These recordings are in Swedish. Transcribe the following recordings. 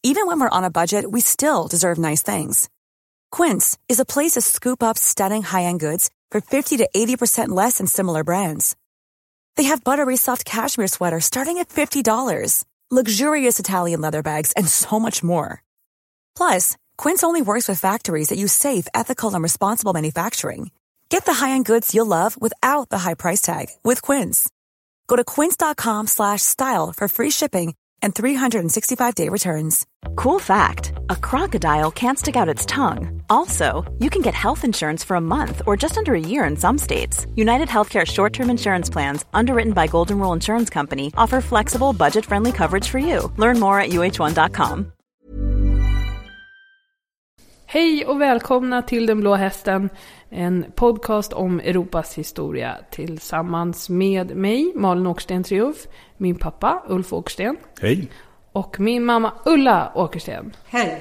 Even when we're on a budget, we still deserve nice things. Quince is a place to scoop up stunning high-end goods for 50 to 80% less than similar brands. They have buttery soft cashmere sweaters starting at $50, luxurious Italian leather bags, and so much more. Plus, Quince only works with factories that use safe, ethical, and responsible manufacturing. Get the high-end goods you'll love without the high price tag with Quince. Go to quince.com/style for free shipping and 365-day returns. Cool fact, a crocodile can't stick out its tongue. Also, you can get health insurance for a month or just under a year in some states. United Healthcare short-term insurance plans, underwritten by Golden Rule Insurance Company, offer flexible, budget-friendly coverage for you. Learn more at uh1.com. Hej och välkomna till Den blå hästen, en podcast om Europas historia tillsammans med mig, Malin Åkersten Triumf, min pappa Ulf Åkersten. Hej. Och min mamma Ulla Åkersten. Hej.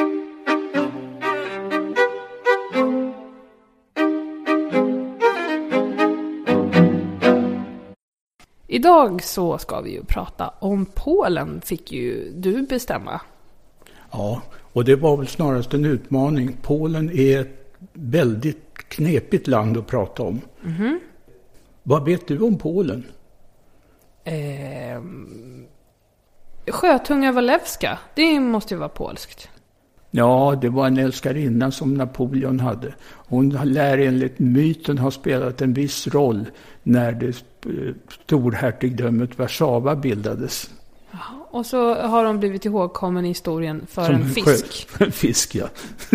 Idag så ska vi ju prata om Polen, fick ju du bestämma. Ja, och det var väl snarast en utmaning. Polen är ett väldigt knepigt land att prata om. Mm-hmm. Vad vet du om Polen? Sjötunga Walewska, det måste ju vara polskt. Ja, det var en älskarinna som Napoleon hade. Hon lär enligt myten ha spelat en viss roll när det storhertigdömet Warszawa bildades. Jaha, och så har de blivit ihågkommen i historien för som en fisk. En fisk, ja.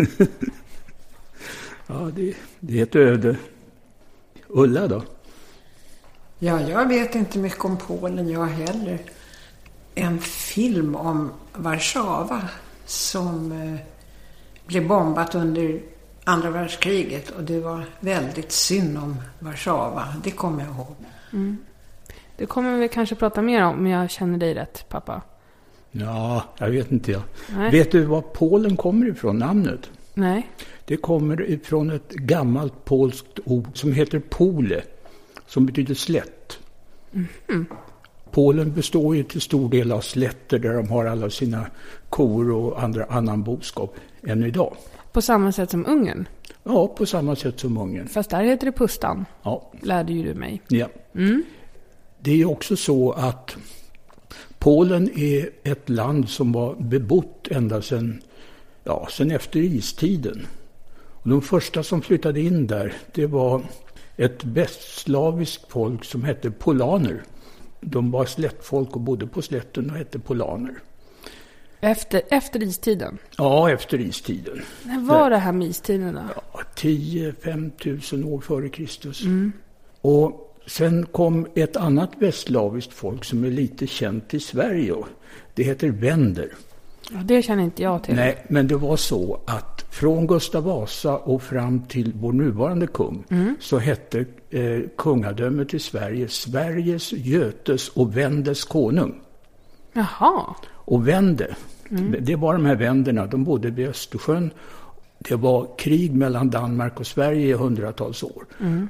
Ja, det är ett öde. Ulla då? Ja, jag vet inte mycket om Polen, jag heller. En film om Warszawa som blev bombat under andra världskriget. Och det var väldigt synd om Warszawa, det kommer jag ihåg. Mm. Det kommer vi kanske prata mer om jag känner dig rätt, pappa. Ja, jag vet inte. Ja. Vet du var Polen kommer ifrån, namnet? Nej. Det kommer ifrån ett gammalt polskt ord som heter pole, som betyder slätt. Mm. Polen består ju till stor del av slätter där de har alla sina kor och annan boskap än idag. På samma sätt som Ungern? Ja, på samma sätt som Ungern. Fast där heter det Pustan. Ja. Lärde ju du mig. Ja. Mm. Det är ju också så att Polen är ett land som var bebott ända sedan efter istiden. Och de första som flyttade in där, det var ett västslaviskt folk som hette polaner. De var slättfolk och bodde på slätten och hette polaner. Efter istiden? Ja, efter istiden. När var det här med istiden då? Ja, 10-5 tusen år före Kristus. Mm. Och sen kom ett annat västslaviskt folk som är lite känt i Sverige. Det heter wender. Ja, det känner inte jag till. Nej, men det var så att från Gustav Vasa och fram till vår nuvarande kung så hette kungadömet i Sverige Sveriges, Götes och Vendes konung. Jaha. Och Vende, det var de här vänderna, de bodde vid Östersjön. Det var krig mellan Danmark och Sverige i hundratals år.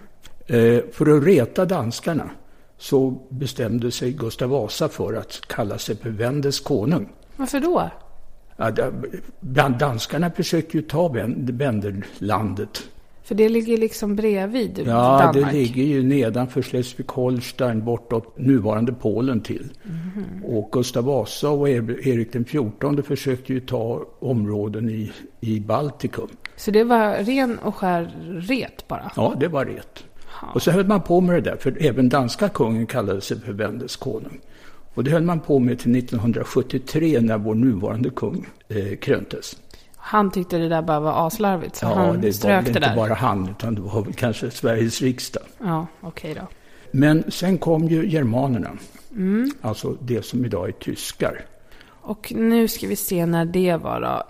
För att reta danskarna så bestämde sig Gustav Vasa för att kalla sig för Vendes konung. Varför då? Ja, danskarna försökte ju ta Venderlandet. För det ligger liksom bredvid Danmark. Ja, det ligger ju nedanför Schleswig-Holstein bortåt nuvarande Polen till. Och Gustav Vasa och Erik den 14 försökte ju ta områden i Baltikum. Så det var ren och skär ret bara? Ja, det var ret. Och så höll man på med det där, för även danska kungen kallade sig för Vendes konung. Och det höll man på med till 1973 när vår nuvarande kung kröntes. Han tyckte det där bara var aslarvigt, så han strök det där. Det var inte bara han, utan det var väl kanske Sveriges riksdag. Ja, okej då. Men sen kom ju germanerna, alltså det som idag är tyskar. Och nu ska vi se när det var då.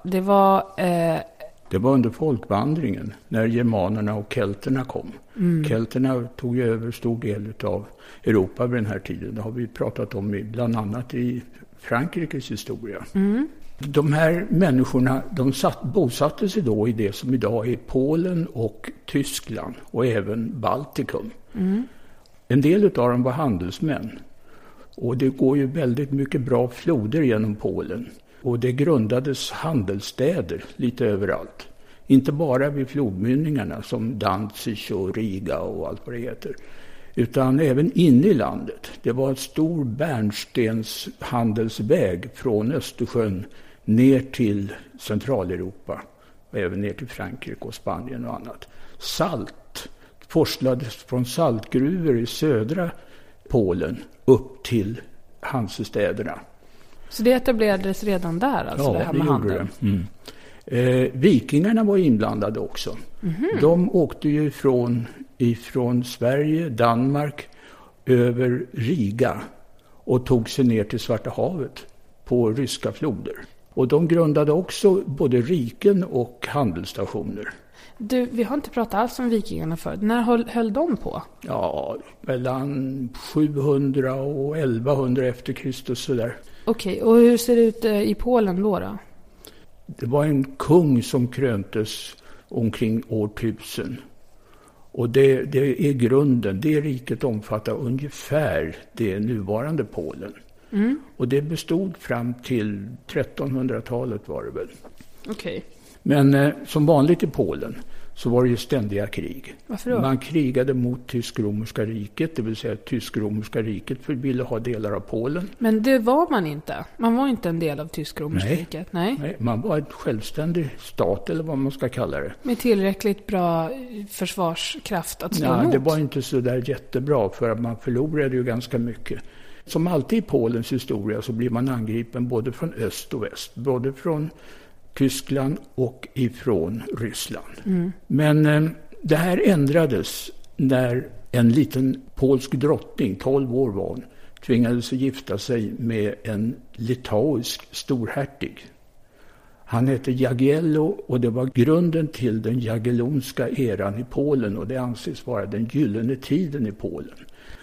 Det var under folkvandringen när germanerna och kelterna kom. Kelterna tog ju över stor del av Europa vid den här tiden. Det har vi pratat om bland annat i Frankrikes historia. De här människorna, bosatte sig då i det som idag är Polen och Tyskland och även Baltikum. En del av dem var handelsmän. Och det går ju väldigt mycket bra floder genom Polen. Och det grundades handelsstäder lite överallt. Inte bara vid flodmynningarna som Danzig och Riga och allt vad det heter. Utan även inne i landet. Det var en stor bärnstenshandelsväg från Östersjön ner till Centraleuropa. Och även ner till Frankrike och Spanien och annat. Salt forslades från saltgruvor i södra Polen upp till Hansestäderna. Så det etablerades redan där, alltså, ja, det här med handeln? Ja, det gjorde det. Vikingarna var inblandade också. Mm-hmm. De åkte ju ifrån Sverige, Danmark, över Riga och tog sig ner till Svarta havet på ryska floder. Och de grundade också både riken och handelsstationer. Du, vi har inte pratat alls om vikingarna förut. När höll de på? Ja, mellan 700 och 1100 efter Kristus sådär. Okej, och hur ser det ut i Polen då? Det var en kung som kröntes omkring år 1000. Och det är grunden. Det riket omfattar ungefär det nuvarande Polen. Mm. Och det bestod fram till 1300-talet var det väl. Okej. Men som vanligt i Polen så var det ju ständiga krig. Varför då? Man krigade mot Tysk-romerska riket, det vill säga Tysk-romerska riket ville ha delar av Polen. Men det var man inte. Man var inte en del av Tysk-romerska riket. Nej, man var en självständig stat eller vad man ska kalla det. Med tillräckligt bra försvarskraft att slå emot. Det var inte så där jättebra för att man förlorade ju ganska mycket. Som alltid i Polens historia så blir man angripen både från öst och väst. Både från Tyskland och ifrån Ryssland. Mm. Men det här ändrades när en liten polsk drottning, 12 år var hon, tvingades att gifta sig med en litauisk storhertig. Han hette Jagiello och det var grunden till den jagellonska eran i Polen och det anses vara den gyllene tiden i Polen.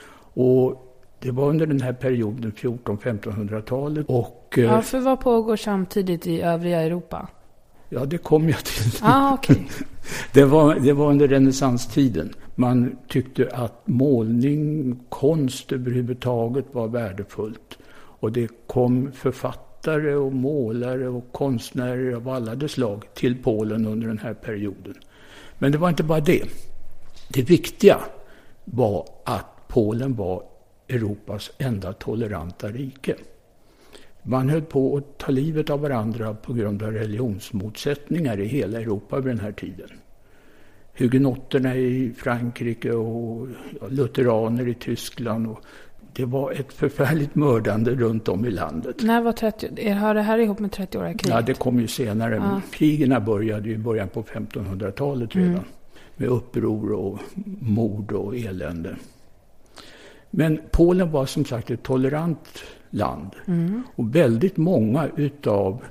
Och det var under den här perioden 1400-1500-talet. Ja, för vad pågår samtidigt i övriga Europa? Ja, det kom jag till. Okej. Det var under renässanstiden. Man tyckte att målning, konst överhuvudtaget var värdefullt. Och det kom författare och målare och konstnärer av alla dess slag till Polen under den här perioden. Men det var inte bara det. Det viktiga var att Polen var Europas enda toleranta rike. Man höll på att ta livet av varandra på grund av religionsmotsättningar i hela Europa vid den här tiden. Hugenotterna i Frankrike och lutheraner i Tyskland. Och det var ett förfärligt mördande runt om i landet. När var hör det här ihop med 30-åriga kriget? Ja, det kom ju senare. Ja. Krigerna började ju i början på 1500-talet redan. Mm. Med uppror och mord och elände. Men Polen var som sagt ett tolerant land. Mm. Och väldigt många utav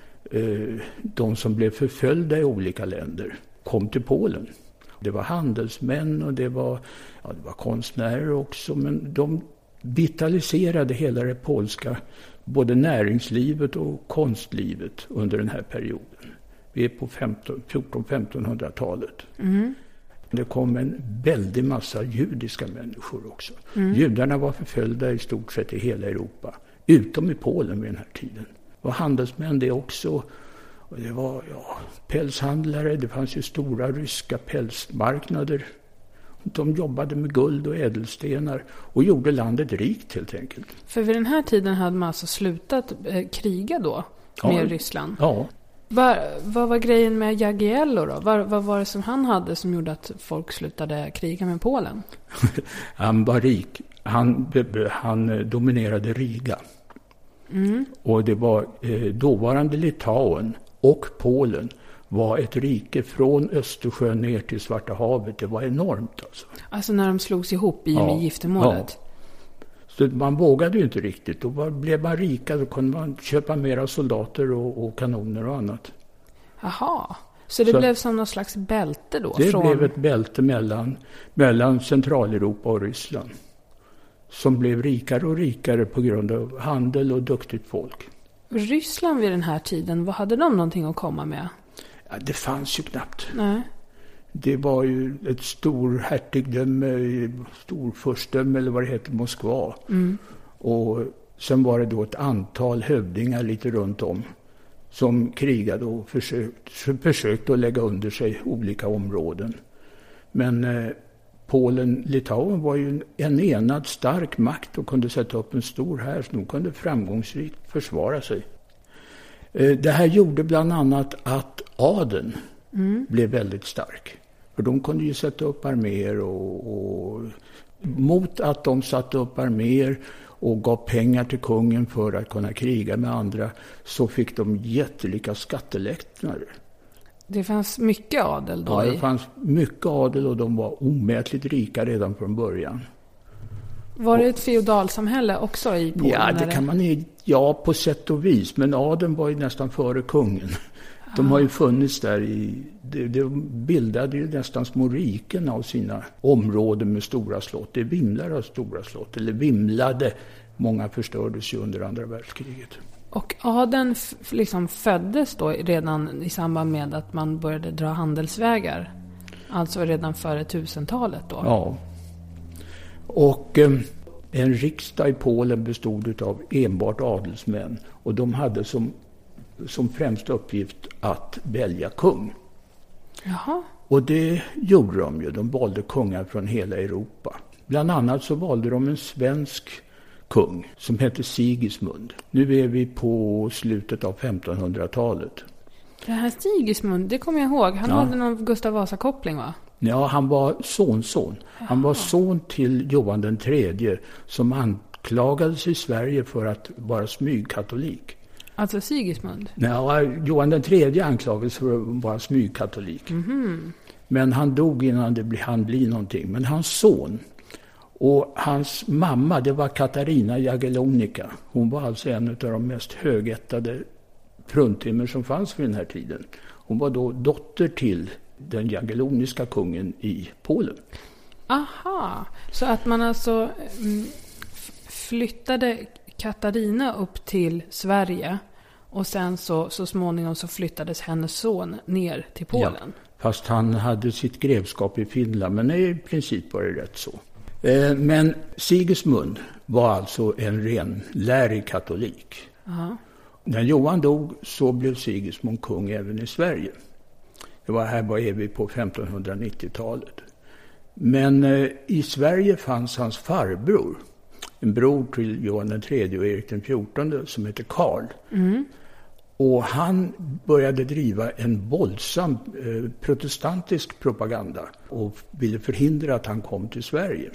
de som blev förföljda i olika länder kom till Polen. Det var handelsmän och det var konstnärer också. Men de vitaliserade hela det polska, både näringslivet och konstlivet under den här perioden. Vi är på 1400-1500-talet. Mm. Det kom en väldig massa judiska människor också. Mm. Judarna var förföljda i stort sett i hela Europa. Utom i Polen vid den här tiden. Och handelsmän det också. Och det var pälshandlare. Det fanns ju stora ryska pälsmarknader. De jobbade med guld och ädelstenar. Och gjorde landet rikt helt enkelt. För vid den här tiden hade man alltså slutat kriga då med Ryssland? Ja. Vad var grejen med Jagiello då? Vad var det som han hade som gjorde att folk slutade kriga med Polen? Han var rik. Han dominerade Riga. Mm. Och det var dåvarande Litauen och Polen var ett rike från Östersjön ner till Svarta havet. Det var enormt alltså. Alltså när de slogs ihop i och med giftermålet? Ja. Så man vågade ju inte riktigt. Då blev man rika, då kunde man köpa mera soldater och kanoner och annat. Jaha, så det blev som någon slags bälte då? Det blev ett bälte mellan Centraleuropa och Ryssland. Som blev rikare och rikare på grund av handel och duktigt folk. Ryssland vid den här tiden, vad hade de någonting att komma med? Ja, det fanns ju knappt. Nej. Det var ju ett stor hertigdöme, storfurstdöme eller vad det heter, Moskva. Mm. Och sen var det då ett antal hövdingar lite runt om som krigade och försökte att lägga under sig olika områden. Men Polen-Litauen var ju en enad stark makt och kunde sätta upp en stor här, så de kunde framgångsrikt försvara sig. Det här gjorde bland annat att adeln blev väldigt stark. För de kunde ju sätta upp arméer och mot att de satte upp arméer och gav pengar till kungen för att kunna kriga med andra, så fick de jättelika skattelättnader. Det fanns mycket adel då? Ja, det fanns mycket adel och de var omätligt rika redan från början. Var det ett feodalsamhälle också i Polen? Ja, det kan man ja, på sätt och vis. Men adeln var ju nästan före kungen. De har ju funnits där de bildade ju nästan små riken av sina områden med stora slott. Det vimlar av stora slott, eller vimlade. Många förstördes ju under andra världskriget. Och adeln liksom föddes då redan i samband med att man började dra handelsvägar? Alltså redan före 1000-talet då? Ja. Och en riksdag i Polen bestod av enbart adelsmän. Och de hade som främsta uppgift att välja kung. Jaha. Och det gjorde de ju. De valde kungar från hela Europa. Bland annat så valde de en svensk kung som hette Sigismund. Nu är vi på slutet av 1500-talet. Det här Sigismund, det kommer jag ihåg. Han hade någon Gustav Vasa-koppling, va? Ja, han var sonson. Han var son till Johan den tredje som anklagades i Sverige för att vara smygkatolik. Alltså Sigismund? Ja, Johan den tredje anklagades för att vara smygkatolik. Mm-hmm. Men han dog innan han blev någonting. Men hans son och hans mamma, det var Katarina Jagellonica. Hon var alltså en av de mest högättade fruntimmer som fanns vid den här tiden. Hon var då dotter till den jagelloniska kungen i Polen. Aha, så att man alltså flyttade Katarina upp till Sverige och sen så småningom så flyttades hennes son ner till Polen. Ja, fast han hade sitt grevskap i Finland, men i princip var det rätt så. Men Sigismund var alltså en renlärig katolik. Aha. När Johan dog så blev Sigismund kung även i Sverige. Var vi på 1590-talet. Men i Sverige fanns hans farbror, en bror till Johan den tredje och Erik den 14 som heter Karl. Mm. Och han började driva en våldsam protestantisk propaganda och ville förhindra att han kom till Sverige.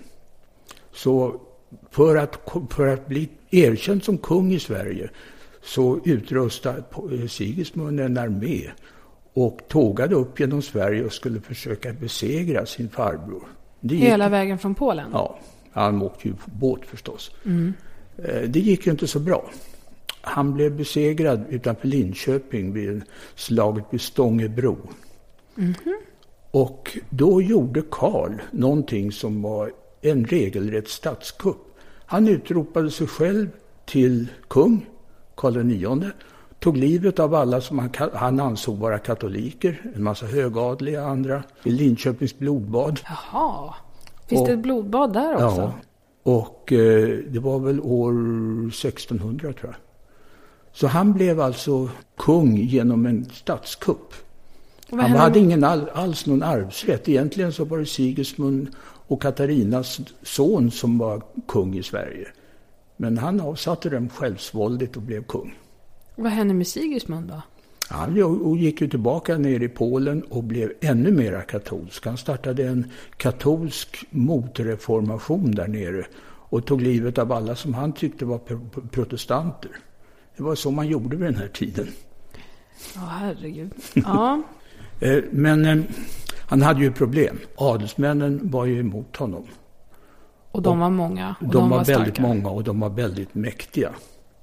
Så för att bli erkänd som kung i Sverige så utrustade Sigismund en armé och tågade upp genom Sverige och skulle försöka besegra sin farbror. Hela vägen från Polen? Ja, han åkte ju på båt förstås. Mm. Det gick ju inte så bra. Han blev besegrad utanför Linköping vid slaget vid Stångebro. Mm-hmm. Och då gjorde Karl någonting som var en regelrätt statskupp. Han utropade sig själv till kung, Karl IX, tog livet av alla som han ansåg vara katoliker, en massa högadliga andra, i Linköpings blodbad. Jaha, finns det ett blodbad där också? Ja, och det var väl år 1600 tror jag. Så han blev alltså kung genom en statskupp. Han hade ingen alls någon arvsrätt. Egentligen så var det Sigismund och Katarinas son som var kung i Sverige. Men han avsatte dem självsvåldigt och blev kung. Vad hände med Sigismund då? Han gick ju tillbaka ner i Polen och blev ännu mer katolsk. Han startade en katolsk motreformation där nere och tog livet av alla som han tyckte var protestanter. Det var så man gjorde vid den här tiden. Ja, herregud. Ja. Men han hade ju problem. Adelsmännen var ju emot honom. Och de var många. Och de var väldigt starka. många och de var väldigt mäktiga.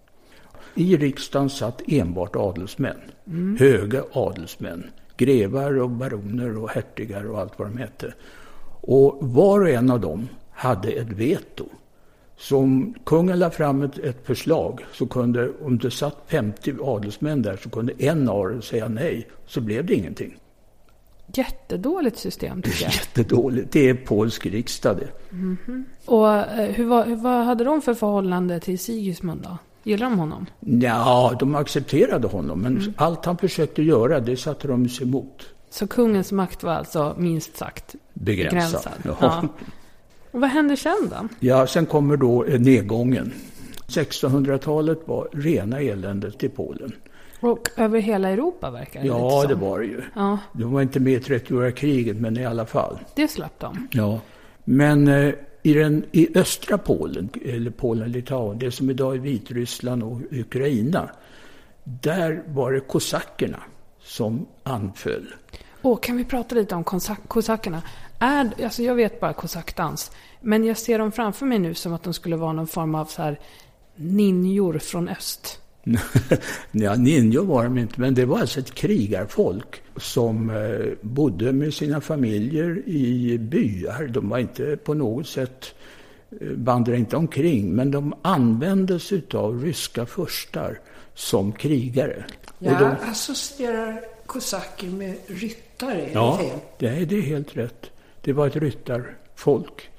I riksdagen satt enbart adelsmän. Höga adelsmän. Grevar och baroner och hertigar och allt vad de hette. Och var och en av dem hade ett veto. Så om kungen la fram ett förslag så kunde, om det satt 50 adelsmän där, så kunde en av dem säga nej. Så blev det ingenting. Jättedåligt system tycker jag. Jättedåligt. Det är polsk riksdag det. Mm-hmm. Och vad hade de för förhållande till Sigismund då? Gillar de honom? Ja, de accepterade honom, men allt han försökte göra, det satte de sig emot. Så kungens makt var alltså minst sagt begränsad. Ja. Och vad hände sen då? Ja, sen kommer då nedgången. 1600-talet var rena eländet i Polen. Och över hela Europa verkar det lite Ja, som. det var det ju. Ja. De var inte med i 30-åriga kriget, men i alla fall. Det slapp de. Ja, men i östra Polen, eller Polen-Litauen, det som idag är Vitryssland och Ukraina, där var det kosackerna som anföll. Kan vi prata lite om kosackerna? Alltså jag vet bara kosackdans, men jag ser dem framför mig nu som att de skulle vara någon form av så här ninjor från öst. Ja, ninjor var de inte, men det var alltså ett krigarfolk som bodde med sina familjer i byar. De var inte på något sätt, vandrade inte omkring, men de användes av ryska furstar som krigare. Jag associerar kosacker med ryttare. Ja, det är helt rätt. Det var ett ryttarfolk.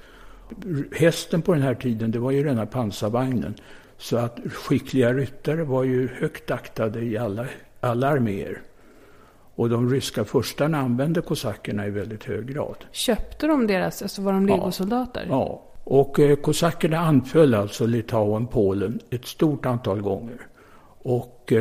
Hästen på den här tiden, det var ju rena pansarvagnen. Så att skickliga ryttare var ju högt aktade i alla arméer. Och de ryska furstarna använde kosackerna i väldigt hög grad. Köpte de deras, alltså var de legosoldater? Ja, och kosackerna anföll alltså Litauen, Polen ett stort antal gånger. Och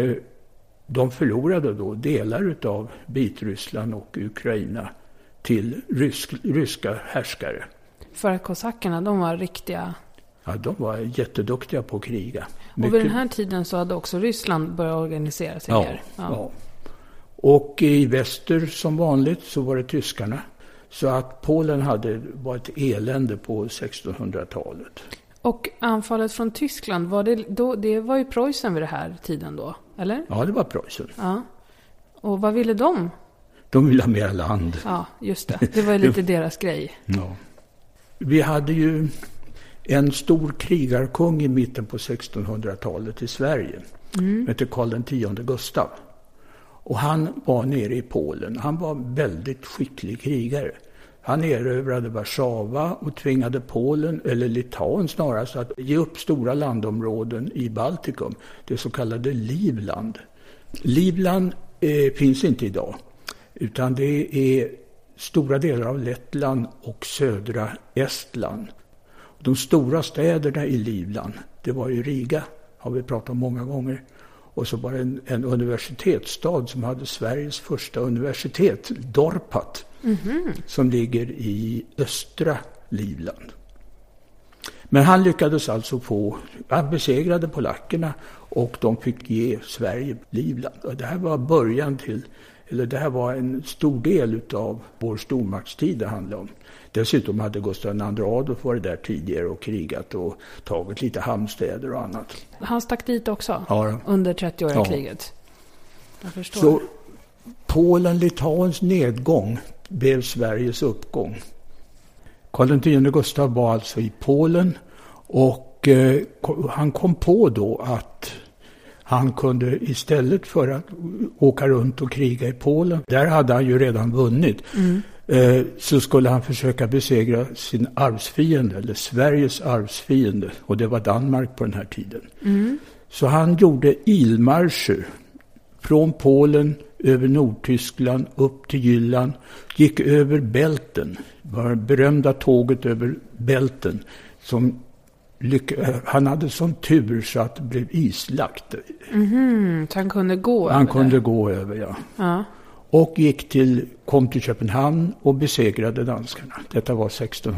de förlorade då delar av Vitryssland och Ukraina till ryska härskare. För att kosackerna, de var riktiga... Ja, de var jätteduktiga på att kriga. Och vid den här tiden så hade också Ryssland börjat organisera sig mer. Ja. Och i väster som vanligt så var det tyskarna. Så att Polen var ett elände på 1600-talet. Och anfallet från Tyskland, det var ju Preussen vid den här tiden då, eller? Ja, det var Preussen. Ja. Och vad ville de? De ville ha mer land. Ja, just det. Det var ju lite deras grej. Ja. Vi hade ju en stor krigarkung i mitten på 1600-talet i Sverige. Hette Karl X Gustav. Och han var nere i Polen. Han var väldigt skicklig krigare. Han erövrade Warszawa och tvingade Polen, eller Litauen snarast, att ge upp stora landområden i Baltikum. Det så kallade Livland. Livland finns inte idag. Utan det är stora delar av Lettland och södra Estland. De stora städerna i Livland, det var ju Riga, har vi pratat om många gånger. Och så var det en universitetsstad som hade Sveriges första universitet, Dorpat, som ligger i östra Livland. Men han lyckades alltså han besegrade polackerna och de fick ge Sverige Livland. Och det här var det här var en stor del av vår stormaktstid det handlade om. Dessutom hade Gustav II Adolf varit där tidigare och krigat och tagit lite hamnstäder och annat. Han stack dit också under 30-åriga kriget. Jag förstår. Så Polen-Litauens nedgång blev Sveriges uppgång. Karl X Gustav var alltså i Polen och han kom på då att han kunde istället för att åka runt och kriga i Polen, där hade han ju redan vunnit, så skulle han försöka besegra sin arvsfiende, eller Sveriges arvsfiende, och det var Danmark på den här tiden. Så han gjorde ilmarscher från Polen över Nordtyskland upp till Jylland, gick över Bälten, var det berömda tåget över Bälten som han hade sån tur så att det blev islagt. Så han kunde gå Han över kunde där. gå över, Ja. Och kom till Köpenhamn och besegrade danskarna. Detta var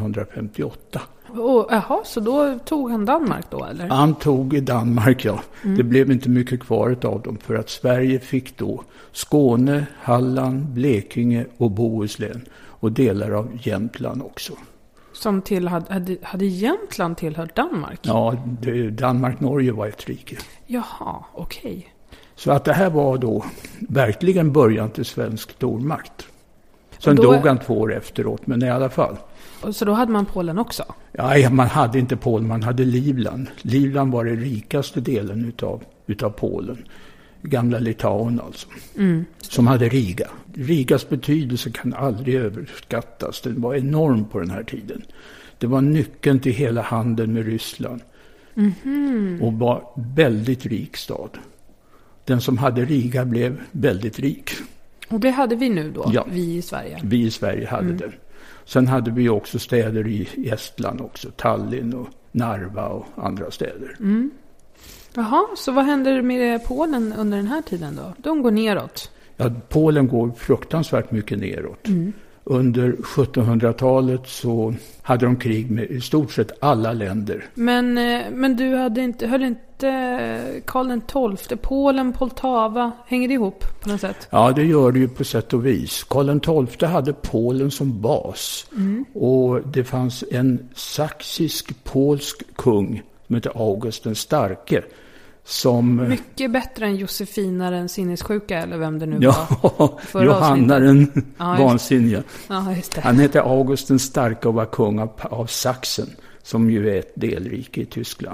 1658. Så då tog han Danmark då, eller? Han tog Danmark, ja. Det blev inte mycket kvar av dem för att Sverige fick då Skåne, Halland, Blekinge och Bohuslän och delar av Jämtland också. Som hade Jämtland tillhört Danmark? Ja, Danmark-Norge var ett rike. Jaha, okej. Så att det här var då verkligen början till svensk stormakt. Sen dog han 2 år efteråt, men i alla fall. Så då hade man Polen också? Ja, man hade inte Polen, man hade Livland. Livland var den rikaste delen utav Polen. Gamla Litauen alltså. Som hade Riga. Rigas betydelse kan aldrig överskattas. Den var enorm på den här tiden. Det var nyckeln till hela handeln med Ryssland. Och var väldigt rik stad. Den som hade Riga blev väldigt rik. Och det hade vi nu då, ja. Vi i Sverige? Vi i Sverige hade det. Sen hade vi också städer i Estland också. Tallinn och Narva och andra städer. Jaha, så vad händer med Polen under den här tiden då? De går neråt? Ja, Polen går fruktansvärt mycket neråt. Under 1700-talet så hade de krig med i stort sett alla länder. Men du höll inte Karl XII, Polen, Poltava, hänger det ihop på något sätt? Ja, det gör det ju på sätt och vis. Karl XII hade Polen som bas. Och det fanns en saxisk-polsk kung som heter August den starke. Som... Mycket bättre än Josefina den sinnessjuka, eller vem det nu var. Ja, Johanna den vansinniga. Ja, just det. Han hette August den starke och var kung av Sachsen, som ju är ett delrike i Tyskland.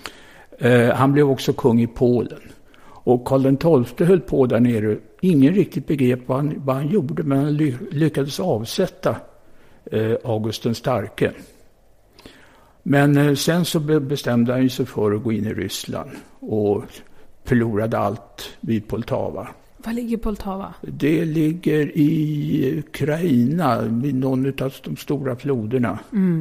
Han blev också kung i Polen. Och Karl XII höll på där nere. Ingen riktigt begrep vad han gjorde, men han lyckades avsätta August den starke. Men sen så bestämde han sig för att gå in i Ryssland och förlorade allt vid Poltava. Var ligger Poltava? Det ligger i Ukraina vid någon av de stora floderna.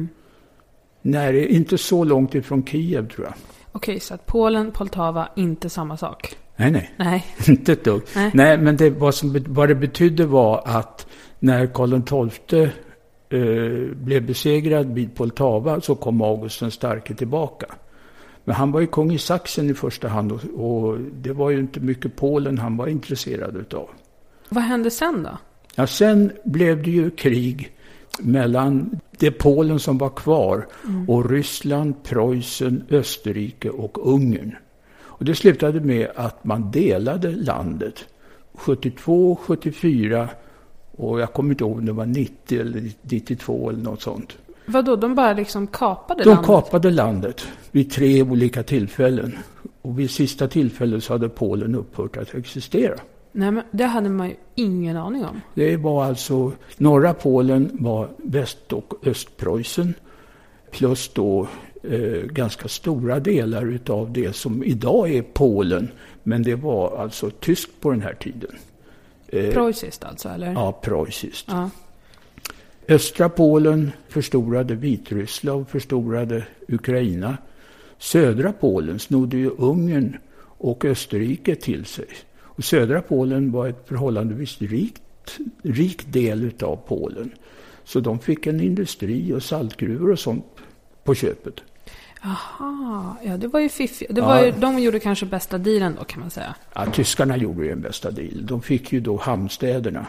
Nej, inte så långt ifrån Kiev tror jag. Okej, så att Polen, Poltava, inte samma sak? Nej. Inte ett dugg. Nej, men vad det betydde var att när Karl XII blev besegrad vid Poltava så kom August den starke tillbaka. Men han var ju kung i Sachsen i första hand och det var ju inte mycket Polen han var intresserad utav. Vad hände sen då? Ja, sen blev det ju krig mellan det Polen som var kvar och Ryssland, Preussen, Österrike och Ungern. Och det slutade med att man delade landet 72, 74 och jag kommer inte ihåg om det var 90 eller 92 eller något sånt. Vadå, de bara liksom kapade landet? De kapade landet vid 3 olika tillfällen. Och vid sista tillfället så hade Polen upphört att existera. Nej, men det hade man ju ingen aning om. Det var alltså, norra Polen var Väst- och Östpreussen. Plus då ganska stora delar utav det som idag är Polen. Men det var alltså tyskt på den här tiden. Preussiskt alltså, eller? Ja, preussiskt. Ja. Östra Polen förstorade Vitryssland och förstorade Ukraina. Södra Polen snodde ju Ungern och Österrike till sig. Och södra Polen var ett förhållandevis rik del utav Polen. Så de fick en industri och saltgruvor och sånt på köpet. Aha, ja det var ju fiffigt. De gjorde kanske bästa dealen då, kan man säga. Ja, tyskarna gjorde ju en bästa deal. De fick ju då hamnstäderna.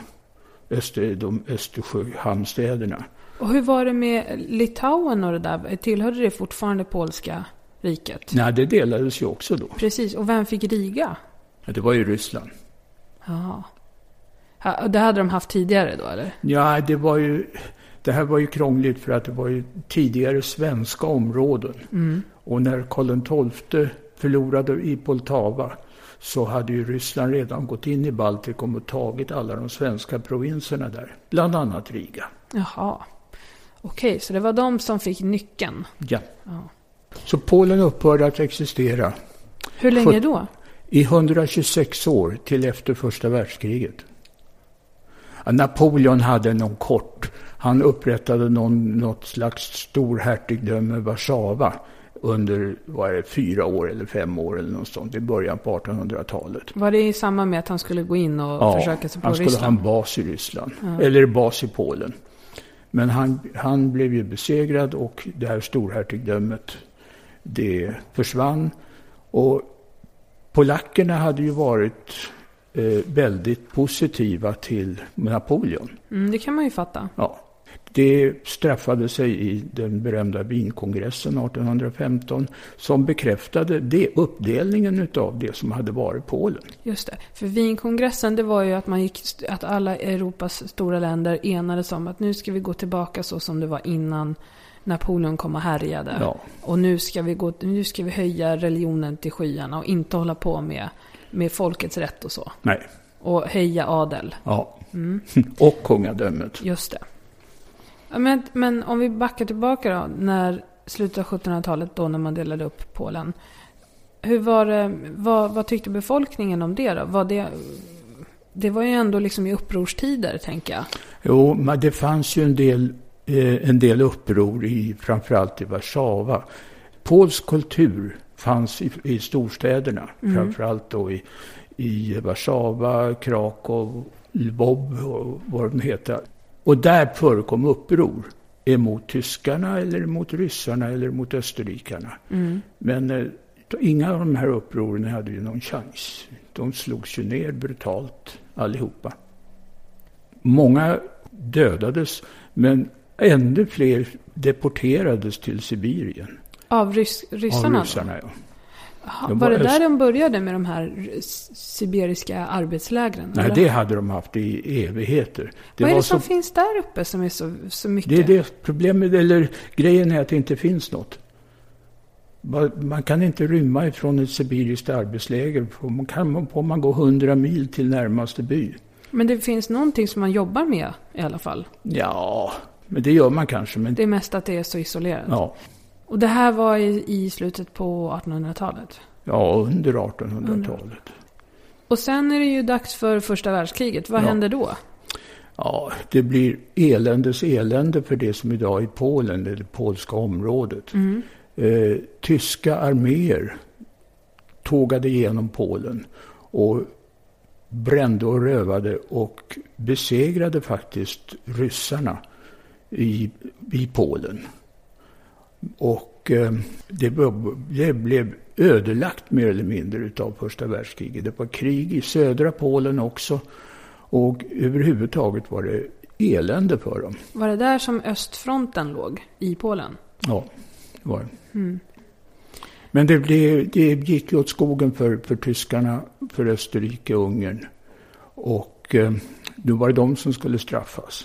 De Östersjöhamnstäderna. Och hur var det med Litauen och det där? Tillhörde det fortfarande polska riket? Nej, det delades ju också då. Precis, och vem fick Riga? Ja, det var ju Ryssland. Ja. Det hade de haft tidigare då, eller? Ja, det här var ju krångligt för att det var ju tidigare svenska områden. Och när Karl XII förlorade i Poltava så hade ju Ryssland redan gått in i Baltikum och tagit alla de svenska provinserna där. Bland annat Riga. Jaha. Okej, så det var de som fick nyckeln. Ja. Så Polen upphörde att existera. Hur länge då? I 126 år till efter första världskriget. Napoleon hade någon kort. Han något slags storhertigdöme Warszawa under 4 år eller 5 år eller något sånt i början på 1800-talet. Var det i samband med att han skulle gå in och försöka sig på Ryssland? Han skulle ha en bas i Ryssland. Eller bas i Polen. Men han blev ju besegrad och det här storhertigdömet det försvann. Och polackerna hade ju varit väldigt positiva till Napoleon. Det kan man ju fatta. Ja. Det straffade sig i den berömda Wienkongressen 1815 som bekräftade uppdelningen av det som hade varit Polen. Just det. För Wienkongressen, det var ju att alla Europas stora länder enades om att nu ska vi gå tillbaka så som det var innan Napoleon kom och härjade. Ja. Och nu ska vi höja religionen till skyarna och inte hålla på med folkets rätt och så. Nej. Och höja adel. Ja. Och kungadömet. Just det. Men om vi backar tillbaka då, när slutet av 1700-talet då när man delade upp Polen. Hur var det, vad tyckte befolkningen om det då? Det var ju ändå liksom i upprorstider, tänker jag. Jo, men det fanns ju en del uppror framförallt i Warszawa. Polsk kultur fanns i storstäderna, framförallt då i Warszawa, Krakow, Lvov och vad de heter. Och där förekom uppror emot tyskarna eller mot ryssarna eller mot österrikarna. Men inga av de här upproren hade ju någon chans. De slogs ju ner brutalt allihopa. Många dödades, men ännu fler deporterades till Sibirien. Av ryssarna? Av ryssarna, ja. Var det där de började med de här sibiriska arbetslägren? Nej, eller? Det hade de haft i evigheter. Vad är det som finns där uppe som är så mycket? Det är det problemet, eller grejen är att det inte finns något. Man kan inte rymma ifrån ett sibiriskt arbetsläger. Om man går 100 mil till närmaste by. Men det finns någonting som man jobbar med i alla fall? Ja, men det gör man kanske. Men det är mest att det är så isolerat? Ja. Och det här var i slutet på 1800-talet? Ja, under 1800-talet. Och sen är det ju dags för första världskriget. Vad händer då? Ja, det blir eländes elände för det som idag är Polen, det polska området. Tyska arméer tågade igenom Polen och brände och rövade och besegrade faktiskt ryssarna i Polen. Och det blev ödelagt mer eller mindre utav första världskriget. Det var krig i södra Polen också, och överhuvudtaget var det elände för dem. Var det där som östfronten låg i Polen? Ja, det var det. Men det gick åt skogen för tyskarna, för Österrike och Ungern. Och nu var det de som skulle straffas.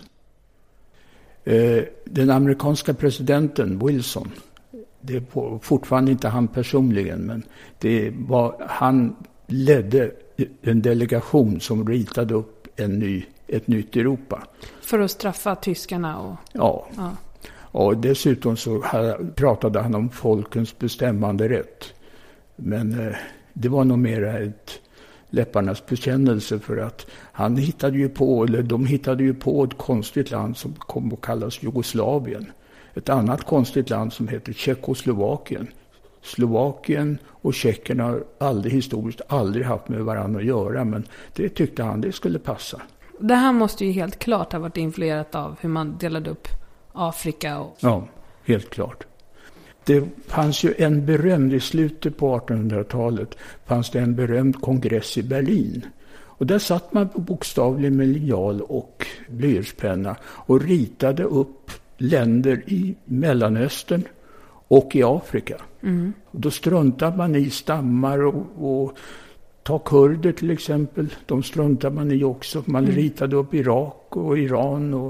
Den amerikanska presidenten Wilson, det var fortfarande inte han personligen, men han ledde en delegation som ritade upp ett nytt Europa. För att straffa tyskarna? Ja. Och dessutom så pratade han om folkens bestämmande rätt. Men det var nog mera ett läpparnas bekännelse, för att de hittade ju på ett konstigt land som kom att kallas Jugoslavien. Ett annat konstigt land som heter Tjeckoslovakien. Slovakien och tjeckerna har historiskt aldrig haft med varandra att göra, men det tyckte han det skulle passa. Det här måste ju helt klart ha varit influerat av hur man delade upp Afrika. Ja, helt klart. Det fanns ju i slutet på 1800-talet fanns det en berömd kongress i Berlin. Och där satt man bokstavligen med linjal och blyertspenna och ritade upp länder i Mellanöstern och i Afrika. Och då struntade man i stammar och ta kurder till exempel. De struntade man i också. Man ritade upp Irak och Iran och...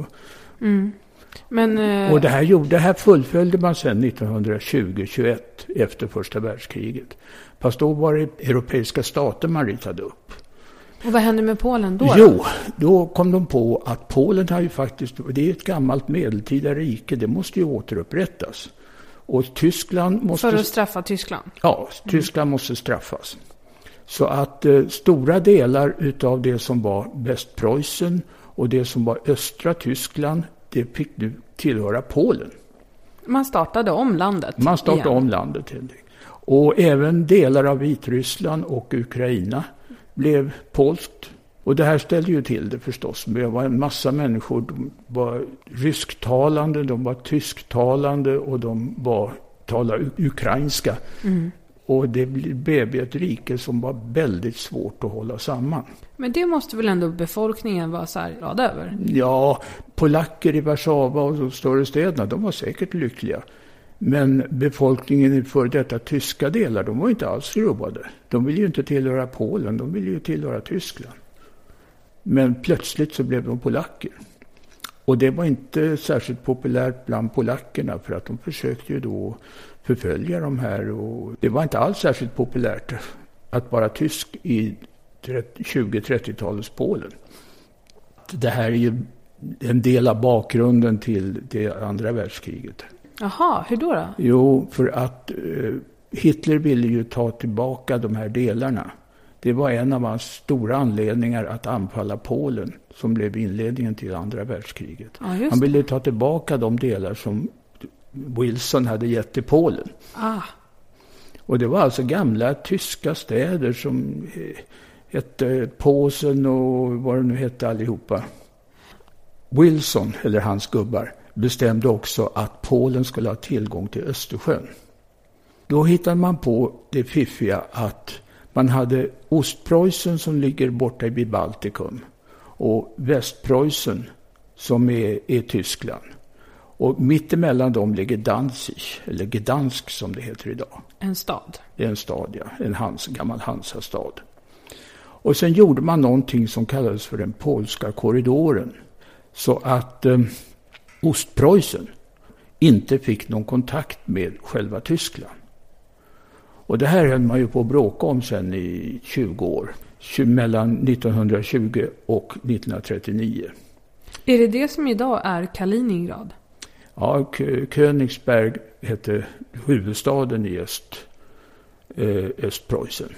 Och det här fullföljde man sedan 1920-21 efter första världskriget. Fast då var det europeiska stater man ritade upp. Och vad hände med Polen då? Jo, då kom de på att Polen har ju faktiskt, det är ett gammalt medeltida rike, det måste ju återupprättas. Och Tyskland måste... För att straffa Tyskland? Ja, Tyskland måste straffas. Så att stora delar utav det som var Västpreussen och det som var östra Tyskland, det fick nu tillhöra Polen. Man startade om landet. Och även delar av Vitryssland och Ukraina blev polskt. Och det här ställde ju till det förstås. Det var en massa människor, de var rysktalande, de var tysktalande och de talade ukrainska. Och det blev ett rike som var väldigt svårt att hålla samman. Men det måste väl ändå befolkningen vara så här glad över? Ja, polacker i Warszawa och de större städerna, de var säkert lyckliga. Men befolkningen i för detta tyska delar, de var inte alls roade. De ville ju inte tillhöra Polen, de ville ju tillhöra Tyskland. Men plötsligt så blev de polacker. Och det var inte särskilt populärt bland polackerna, för att de försökte ju då förfölja de här. Och det var inte alls särskilt populärt att vara tysk i 20-30-talets Polen. Det här är ju en del av bakgrunden till det andra världskriget. Jaha, hur då? Jo, för att Hitler ville ju ta tillbaka de här delarna. Det var en av hans stora anledningar att anfalla Polen, som blev inledningen till andra världskriget. Ja, han ville ta tillbaka de delar som Wilson hade gett till Polen. Och det var alltså gamla tyska städer som hette Posen och vad det nu hette allihopa. Wilson, eller hans gubbar, bestämde också att Polen skulle ha tillgång till Östersjön. Då hittade man på det fiffiga att man hade Ostpreussen som ligger borta vid Baltikum och Västpreussen som är Tyskland. Och mittemellan dem ligger Danzig, eller Gdansk som det heter idag. En stad? Det är en stad, ja. En gammal Hansa-stad. Och sen gjorde man någonting som kallades för den polska korridoren. Så att Ostpreussen inte fick någon kontakt med själva Tyskland. Och det här höll man ju på att bråka om sen i 20 år. Mellan 1920 och 1939. Är det det som idag är Kaliningrad? Ja, Königsberg hette huvudstaden i Östpreussen.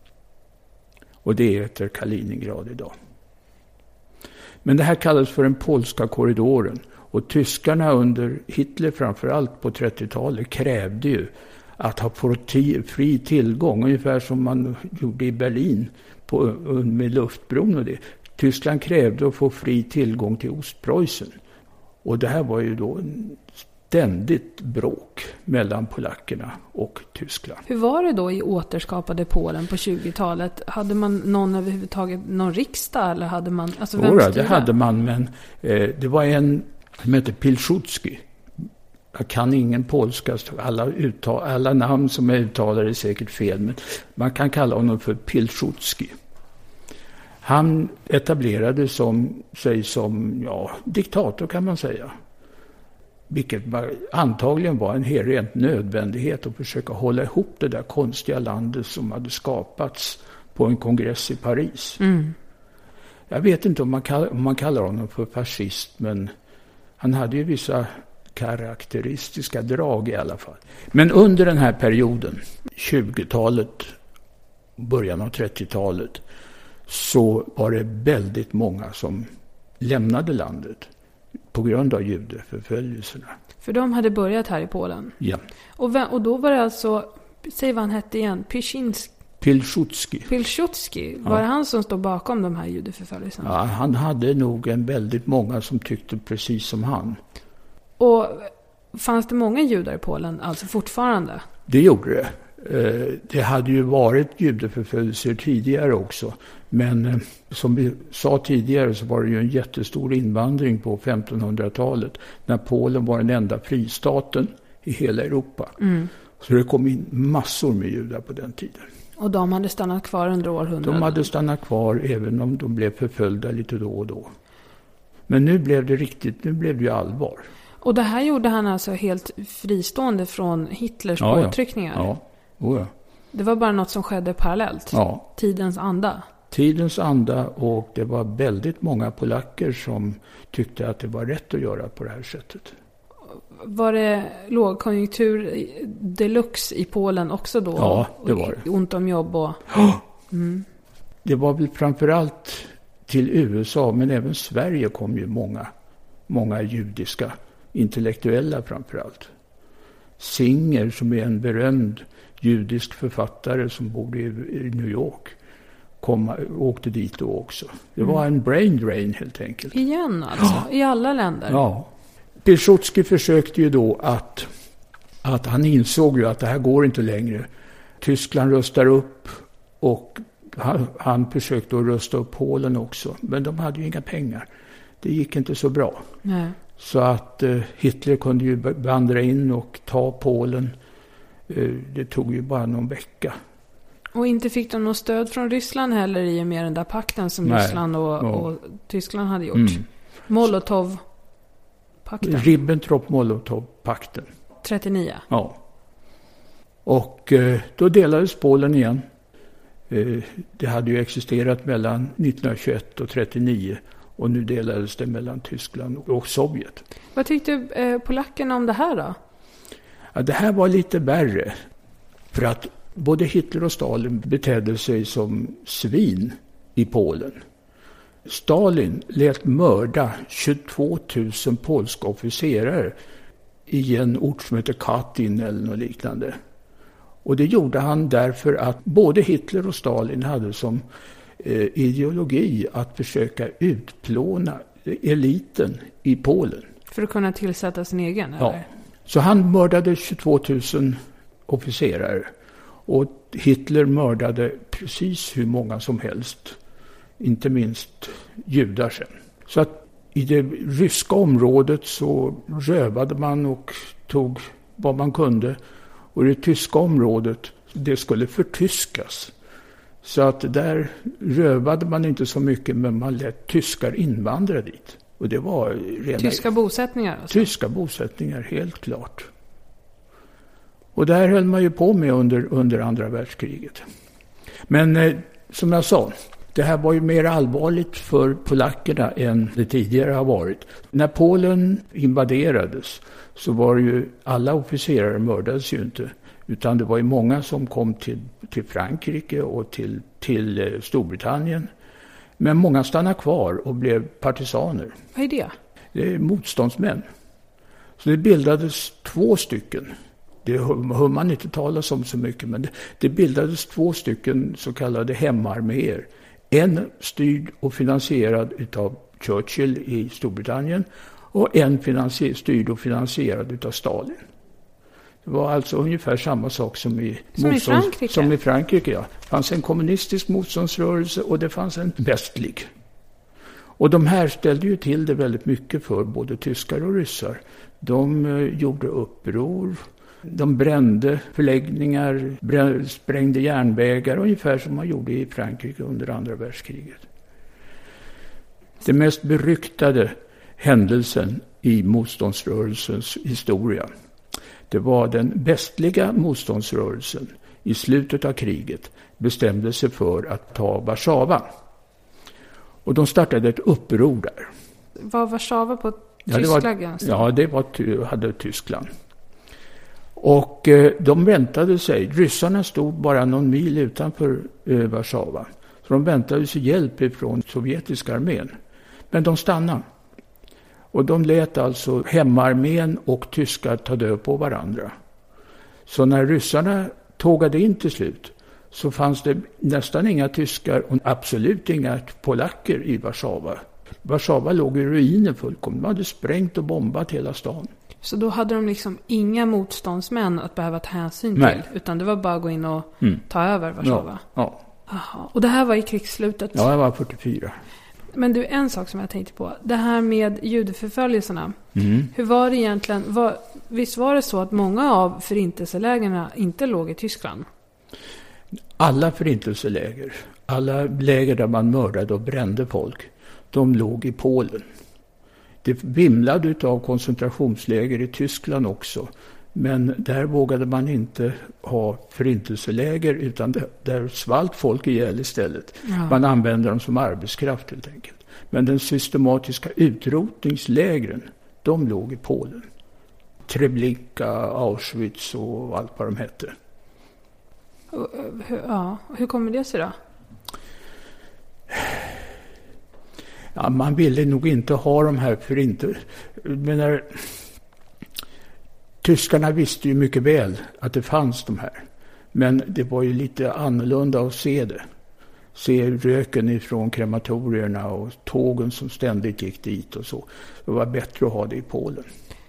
Och det heter Kaliningrad idag. Men det här kallas för den polska korridoren. Och tyskarna under Hitler framförallt på 30-talet krävde ju att ha fri tillgång. Ungefär som man gjorde i Berlin med luftbron och det. Tyskland krävde att få fri tillgång till Ostpreussen. Och det här var ju då en ständigt bråk mellan polackerna och Tyskland. Hur var det då i återskapade Polen på 20-talet? Hade man överhuvudtaget någon riksdag? Eller hade man, alltså vem styrde? Det hade man, men det var en som hette Pilsudski. Jag kan ingen polska, alla namn som jag uttalar är säkert fel, men man kan kalla honom för Pilsudski. Han etablerade sig som diktator kan man säga. Vilket antagligen var en rent nödvändighet att försöka hålla ihop det där konstiga landet som hade skapats på en kongress i Paris. Mm. Jag vet inte om man kallar honom för fascist, men han hade ju vissa karaktäristiska drag i alla fall. Men under den här perioden, 20-talet, början av 30-talet, så var det väldigt många som lämnade landet på grund av judeförföljelserna. För de hade börjat här i Polen? Ja. Och då var det alltså, säg vad han hette igen, Pilsudski. Var det han som stod bakom de här judeförföljelserna? Ja, han hade nog väldigt många som tyckte precis som han. Och fanns det många judar i Polen, alltså fortfarande? Det gjorde det. Det hade ju varit judeförföljelser tidigare också. Men som vi sa tidigare så var det ju en jättestor invandring på 1500-talet. När Polen var den enda fristaten i hela Europa. Mm. Så det kom in massor med judar på den tiden. Och de hade stannat kvar under århundraden? De hade stannat kvar även om de blev förföljda lite då och då. Men nu blev det ju allvar. Och det här gjorde han alltså helt fristående från Hitlers påtryckningar? Ja. Ja. Det var bara något som skedde parallellt? Ja. Tidens anda? Tidens anda, och det var väldigt många polacker som tyckte att det var rätt att göra på det här sättet. Var det lågkonjunktur deluxe i Polen också då? Ja, det var det. Ont om jobb och... Mm. Det var väl framförallt till USA, men även Sverige kom ju många judiska intellektuella framförallt. Singer, som är en berömd judisk författare som bodde i New York, åkte dit då också. Det var en brain drain helt enkelt. Igen alltså? I alla länder? Ja. Pilsudski försökte ju då att han insåg ju att det här går inte längre. Tyskland röstar upp, och han försökte att rösta upp Polen också. Men de hade ju inga pengar. Det gick inte så bra. Nej. Så att Hitler kunde ju vandra in och ta Polen. Det tog ju bara någon vecka. Och inte fick de något stöd från Ryssland heller i och med den där pakten som Ryssland och Tyskland hade gjort. Molotov-pakten. Ribbentrop-Molotov-pakten. 39. Ja. Och då delades Polen igen. Det hade ju existerat mellan 1921 och 1939. Och nu delades det mellan Tyskland och Sovjet. Vad tyckte polackerna om det här då? Ja, det här var lite värre. För att både Hitler och Stalin betedde sig som svin i Polen. Stalin lät mörda 22 000 polska officerare i en ort som heter Katyn eller något liknande. Och det gjorde han därför att både Hitler och Stalin hade som ideologi att försöka utplåna eliten i Polen. För att kunna tillsätta sin egen? Ja. Eller? Så han mördade 22 000 officerare. Och Hitler mördade precis hur många som helst. Inte minst judar sen. Så att i det ryska området så rövade man och tog vad man kunde. Och i det tyska området, det skulle förtyskas. Så att där rövade man inte så mycket, men man lät tyskar invandra dit. Och det var rena... Tyska bosättningar alltså? Tyska bosättningar, helt klart. Och där höll man ju på med under andra världskriget. Men som jag sa, det här var ju mer allvarligt för polackerna än det tidigare har varit. När Polen invaderades så var det ju alla officerare mördades ju inte. Utan det var ju många som kom till Frankrike och till Storbritannien. Men många stannade kvar och blev partisaner. Vad är det? Det är motståndsmän. Så det bildades 2 stycken. Det hör man inte talas om så mycket, men det bildades 2 stycken så kallade hemarméer. En styrd och finansierad utav Churchill i Storbritannien och en styrd och finansierad utav Stalin. Det var alltså ungefär samma sak som i Frankrike? Som i Frankrike, ja. Det fanns en kommunistisk motståndsrörelse och det fanns en västlig. Och de här ställde ju till det väldigt mycket för både tyskar och ryssar. De gjorde uppror, de brände förläggningar, sprängde järnvägar, ungefär som man gjorde i Frankrike under andra världskriget. Det mest beryktade händelsen i motståndsrörelsens historia, det var den västliga motståndsrörelsen i slutet av kriget bestämde sig för att ta Warszawa. Och de startade ett uppror där. Var Warszawa på Tyskland? Ja, det hade Tyskland. Och de väntade sig, ryssarna stod bara någon mil utanför Warszawa. Så de väntade sig hjälp från sovjetiska armén. Men de stannade. Och de lät alltså hemarmén och tyskar ta död på varandra. Så när ryssarna tågade in till slut så fanns det nästan inga tyskar och absolut inga polacker i Warszawa. Warszawa låg i ruiner fullkomligt. De hade sprängt och bombat hela stan. Så då hade de liksom inga motståndsmän att behöva ta hänsyn till? Nej. Utan det var bara att gå in och ta över Warszawa? Ja. Aha. Och det här var i krigsslutet? Ja, det var 44. Men du, en sak som jag tänkte på. Det här med judeförföljelserna. Hur var det egentligen? Visst var det så att många av förintelselägerna inte låg i Tyskland? Alla förintelseläger, alla läger där man mördade och brände folk, de låg i Polen. Det vimlade av koncentrationsläger i Tyskland också. Men där vågade man inte ha förintelseläger utan där svalt folk ihjäl istället. Ja. Man använde dem som arbetskraft helt enkelt. Men den systematiska utrotningslägren, de låg i Polen. Treblinka, Auschwitz och allt vad de hette. Ja, hur kommer det sig då? Ja, man ville nog inte ha de här tyskarna visste ju mycket väl att det fanns de här. Men det var ju lite annorlunda att se det. Se röken ifrån krematorierna och tågen som ständigt gick dit och så. Det var bättre att ha det i Polen.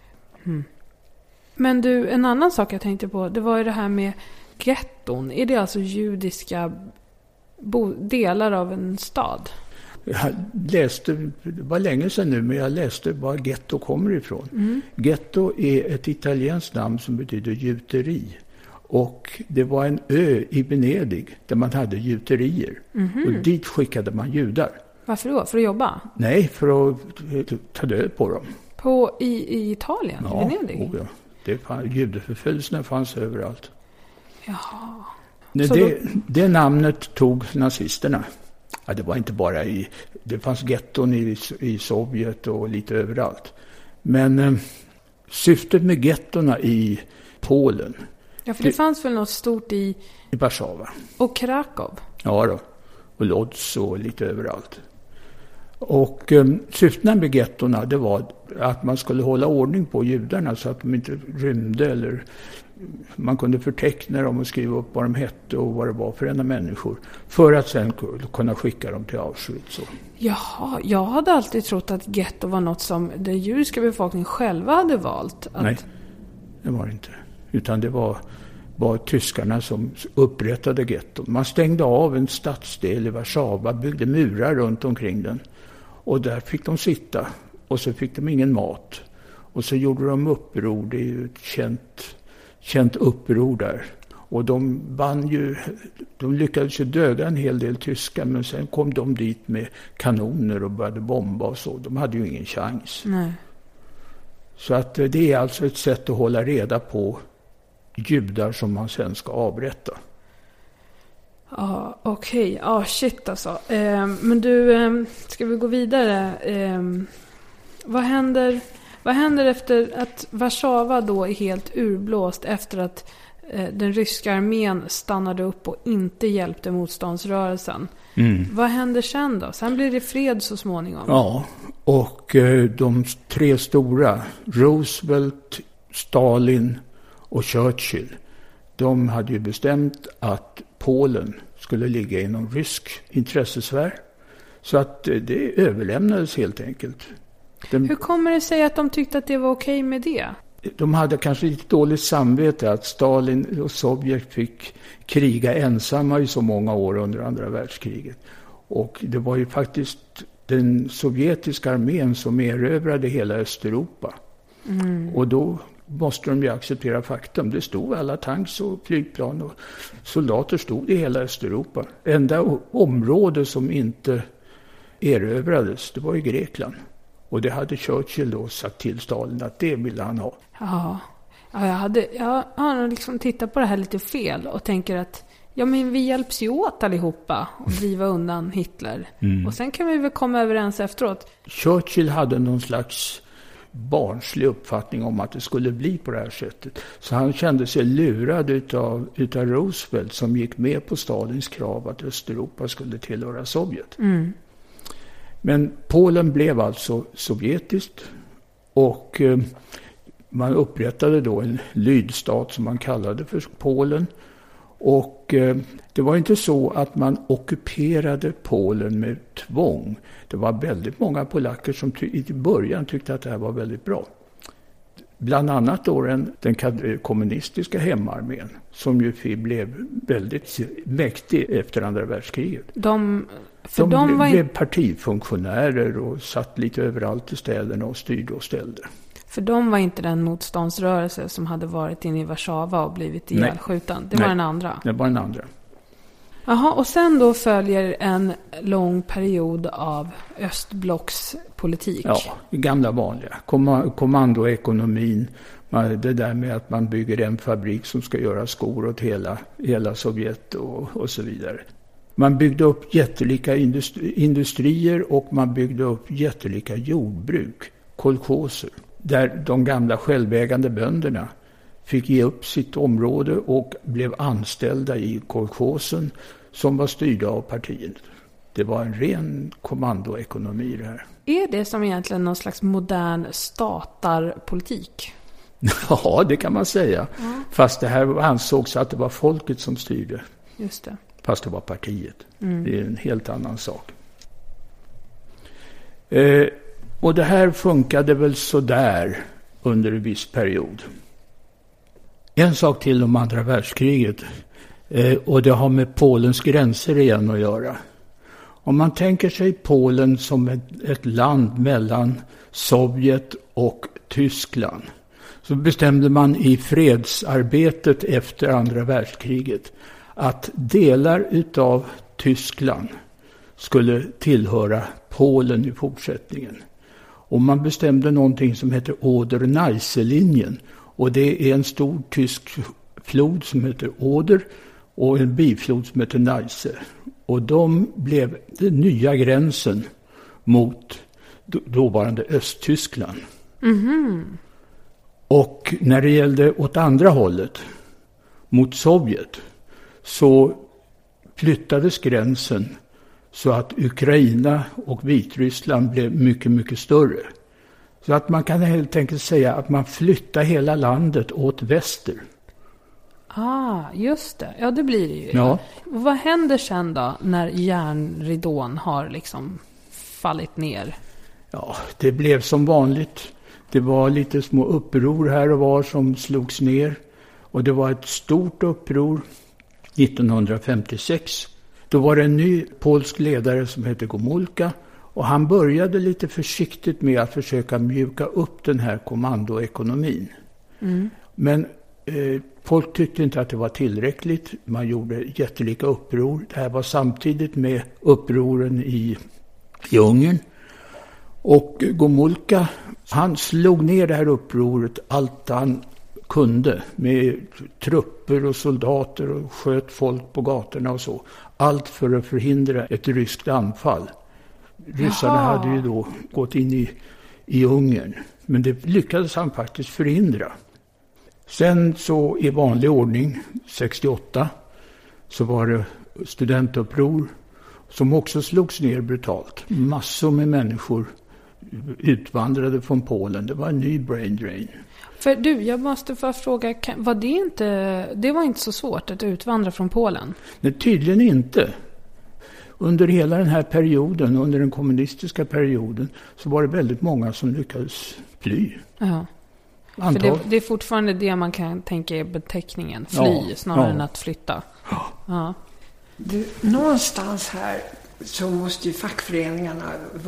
Men du, en annan sak jag tänkte på, det var ju det här med getton. Är det alltså judiska delar av en stad? Jag läste, det var länge sedan nu, men jag läste var getto kommer ifrån. Getto är ett italienskt namn som betyder gjuteri. Och det var en ö i Venedig där man hade gjuterier. Och dit skickade man judar. Varför då? För att jobba? Nej, för att ta död på dem. I Italien? Ja, i Venedig? Ja. Judeförföljelserna fanns överallt. Jaha. Det namnet tog nazisterna. Ja, det var inte bara det fanns getton i Sovjet och lite överallt. Men syftet med gettorna i Polen. Ja, för det fanns väl något stort i Warszawa. Och Krakow. Ja då. Och Lodz och lite överallt. Och syftena med gettorna, det var att man skulle hålla ordning på judarna så att de inte rymde, eller man kunde förteckna dem och skriva upp vad de hette och vad det var för ena människor, för att sen kunna skicka dem till Auschwitz. Jaha, jag hade alltid trott att getto var något som den judiska befolkningen själva hade valt. Nej, det var det inte. Utan det var tyskarna som upprättade getton. Man stängde av en stadsdel i Warszawa, byggde murar runt omkring den. Och där fick de sitta. Och så fick de ingen mat. Och så gjorde de uppror. Det är ju ett känt uppror där. Och de lyckades ju döda en hel del tyskar. Men sen kom de dit med kanoner och började bomba och så. De hade ju ingen chans. Nej. Så att det är alltså ett sätt att hålla reda på judar som man sen ska avrätta. Ja, okej. Ja, shit alltså. Men du, ska vi gå vidare? Vad händer efter att Warszawa då är helt urblåst efter att den ryska armén stannade upp och inte hjälpte motståndsrörelsen? Vad händer sen då? Sen blir det fred så småningom. Ja, och de tre stora, Roosevelt, Stalin och Churchill, de hade ju bestämt att Polen skulle ligga inom rysk intressesfär. Så att det överlämnades helt enkelt. Hur kommer det sig att de tyckte att det var okej med det? De hade kanske lite dåligt samvete att Stalin och Sovjet fick kriga ensamma i så många år under andra världskriget. Och det var ju faktiskt den sovjetiska armén som erövrade hela Östeuropa. Och då måste de ju acceptera faktum. Det stod alla tanks och flygplan och soldater stod i hela Östeuropa. Enda område som inte erövrades, det var i Grekland. Och det hade Churchill då sagt till Stalin att det ville han ha. Ja, jag har liksom tittat på det här lite fel och tänker att ja, men vi hjälps ju åt allihopa och driva undan Hitler. Och sen kan vi väl komma överens efteråt. Churchill hade någon slags barnslig uppfattning om att det skulle bli på det här sättet. Så han kände sig lurad utav Roosevelt som gick med på Stalins krav att Östeuropa skulle tillhöra Sovjet. Men Polen blev alltså sovjetiskt och man upprättade då en lydstat som man kallade för Polen. Och det var inte så att man ockuperade Polen med tvång. Det var väldigt många polacker som i början tyckte att det här var väldigt bra. Bland annat då den kommunistiska hemarmén som ju blev väldigt mäktig efter andra världskriget. De blev partifunktionärer och satt lite överallt i städerna och styrde och ställde. För de var inte den motståndsrörelse som hade varit inne i Warszawa och blivit ihjälskjuten. Det var den andra. Det var den andra. Jaha, och sen då följer en lång period av östblockspolitik. Ja, det gamla vanliga. Kommandoekonomin. Det där med att man bygger en fabrik som ska göra skor åt hela Sovjet och så vidare. Man byggde upp jättelika industrier och man byggde upp jättelika jordbruk, kolchoser. Där de gamla självägande bönderna fick ge upp sitt område och blev anställda i kolchosen som var styrda av partiet. Det var en ren kommandoekonomi det här. Är det som egentligen någon slags modern statarpolitik? Ja, det kan man säga. Fast det här ansågs att det var folket som styrde. Just det. Fast det var partiet. Det är en helt annan sak. Och det här funkade väl så där under en viss period. En sak till om andra världskriget. Och det har med Polens gränser igen att göra. Om man tänker sig Polen som ett land mellan Sovjet och Tyskland. Så bestämde man i fredsarbetet efter andra världskriget att delar utav Tyskland skulle tillhöra Polen i fortsättningen. Och man bestämde någonting som heter Oder-Neisse-linjen. Och det är en stor tysk flod som heter Oder och en biflod som heter Neisse. Och de blev den nya gränsen mot dåvarande Östtyskland. Och när det gällde åt andra hållet, mot Sovjet, så flyttades gränsen så att Ukraina och Vitryssland blev mycket, mycket större. Så att man kan helt enkelt säga att man flyttar hela landet åt väster. Just det. Ja, det blir det ju. Ja. Och vad händer sen då när järnridån har liksom fallit ner? Ja, det blev som vanligt. Det var lite små uppror här och var som slogs ner. Och det var ett stort uppror 1956. Då var det en ny polsk ledare som hette Gomulka. Och han började lite försiktigt med att försöka mjuka upp den här kommandoekonomin. Men folk tyckte inte att det var tillräckligt. Man gjorde jättelika uppror. Det här var samtidigt med upproren i Ungern. Och Gomulka, han slog ner det här upproret allt han kunde med trupper och soldater och sköt folk på gatorna och så. Allt för att förhindra ett ryskt anfall. Ryssarna hade ju då gått in i Ungern, men det lyckades han faktiskt förhindra. Sen så i vanlig ordning, 68, så var det studentuppror som också slogs ner brutalt. Massor med människor utvandrade från Polen. Det var en ny brain drain. För du, jag måste få fråga, det var inte så svårt att utvandra från Polen? Nej, tydligen inte. Under hela den här perioden, under den kommunistiska perioden, så var det väldigt många som lyckades fly. Ja. För det är fortfarande det man kan tänka är beteckningen. Fly snarare än att flytta. Ja. Någonstans här så måste ju fackföreningarna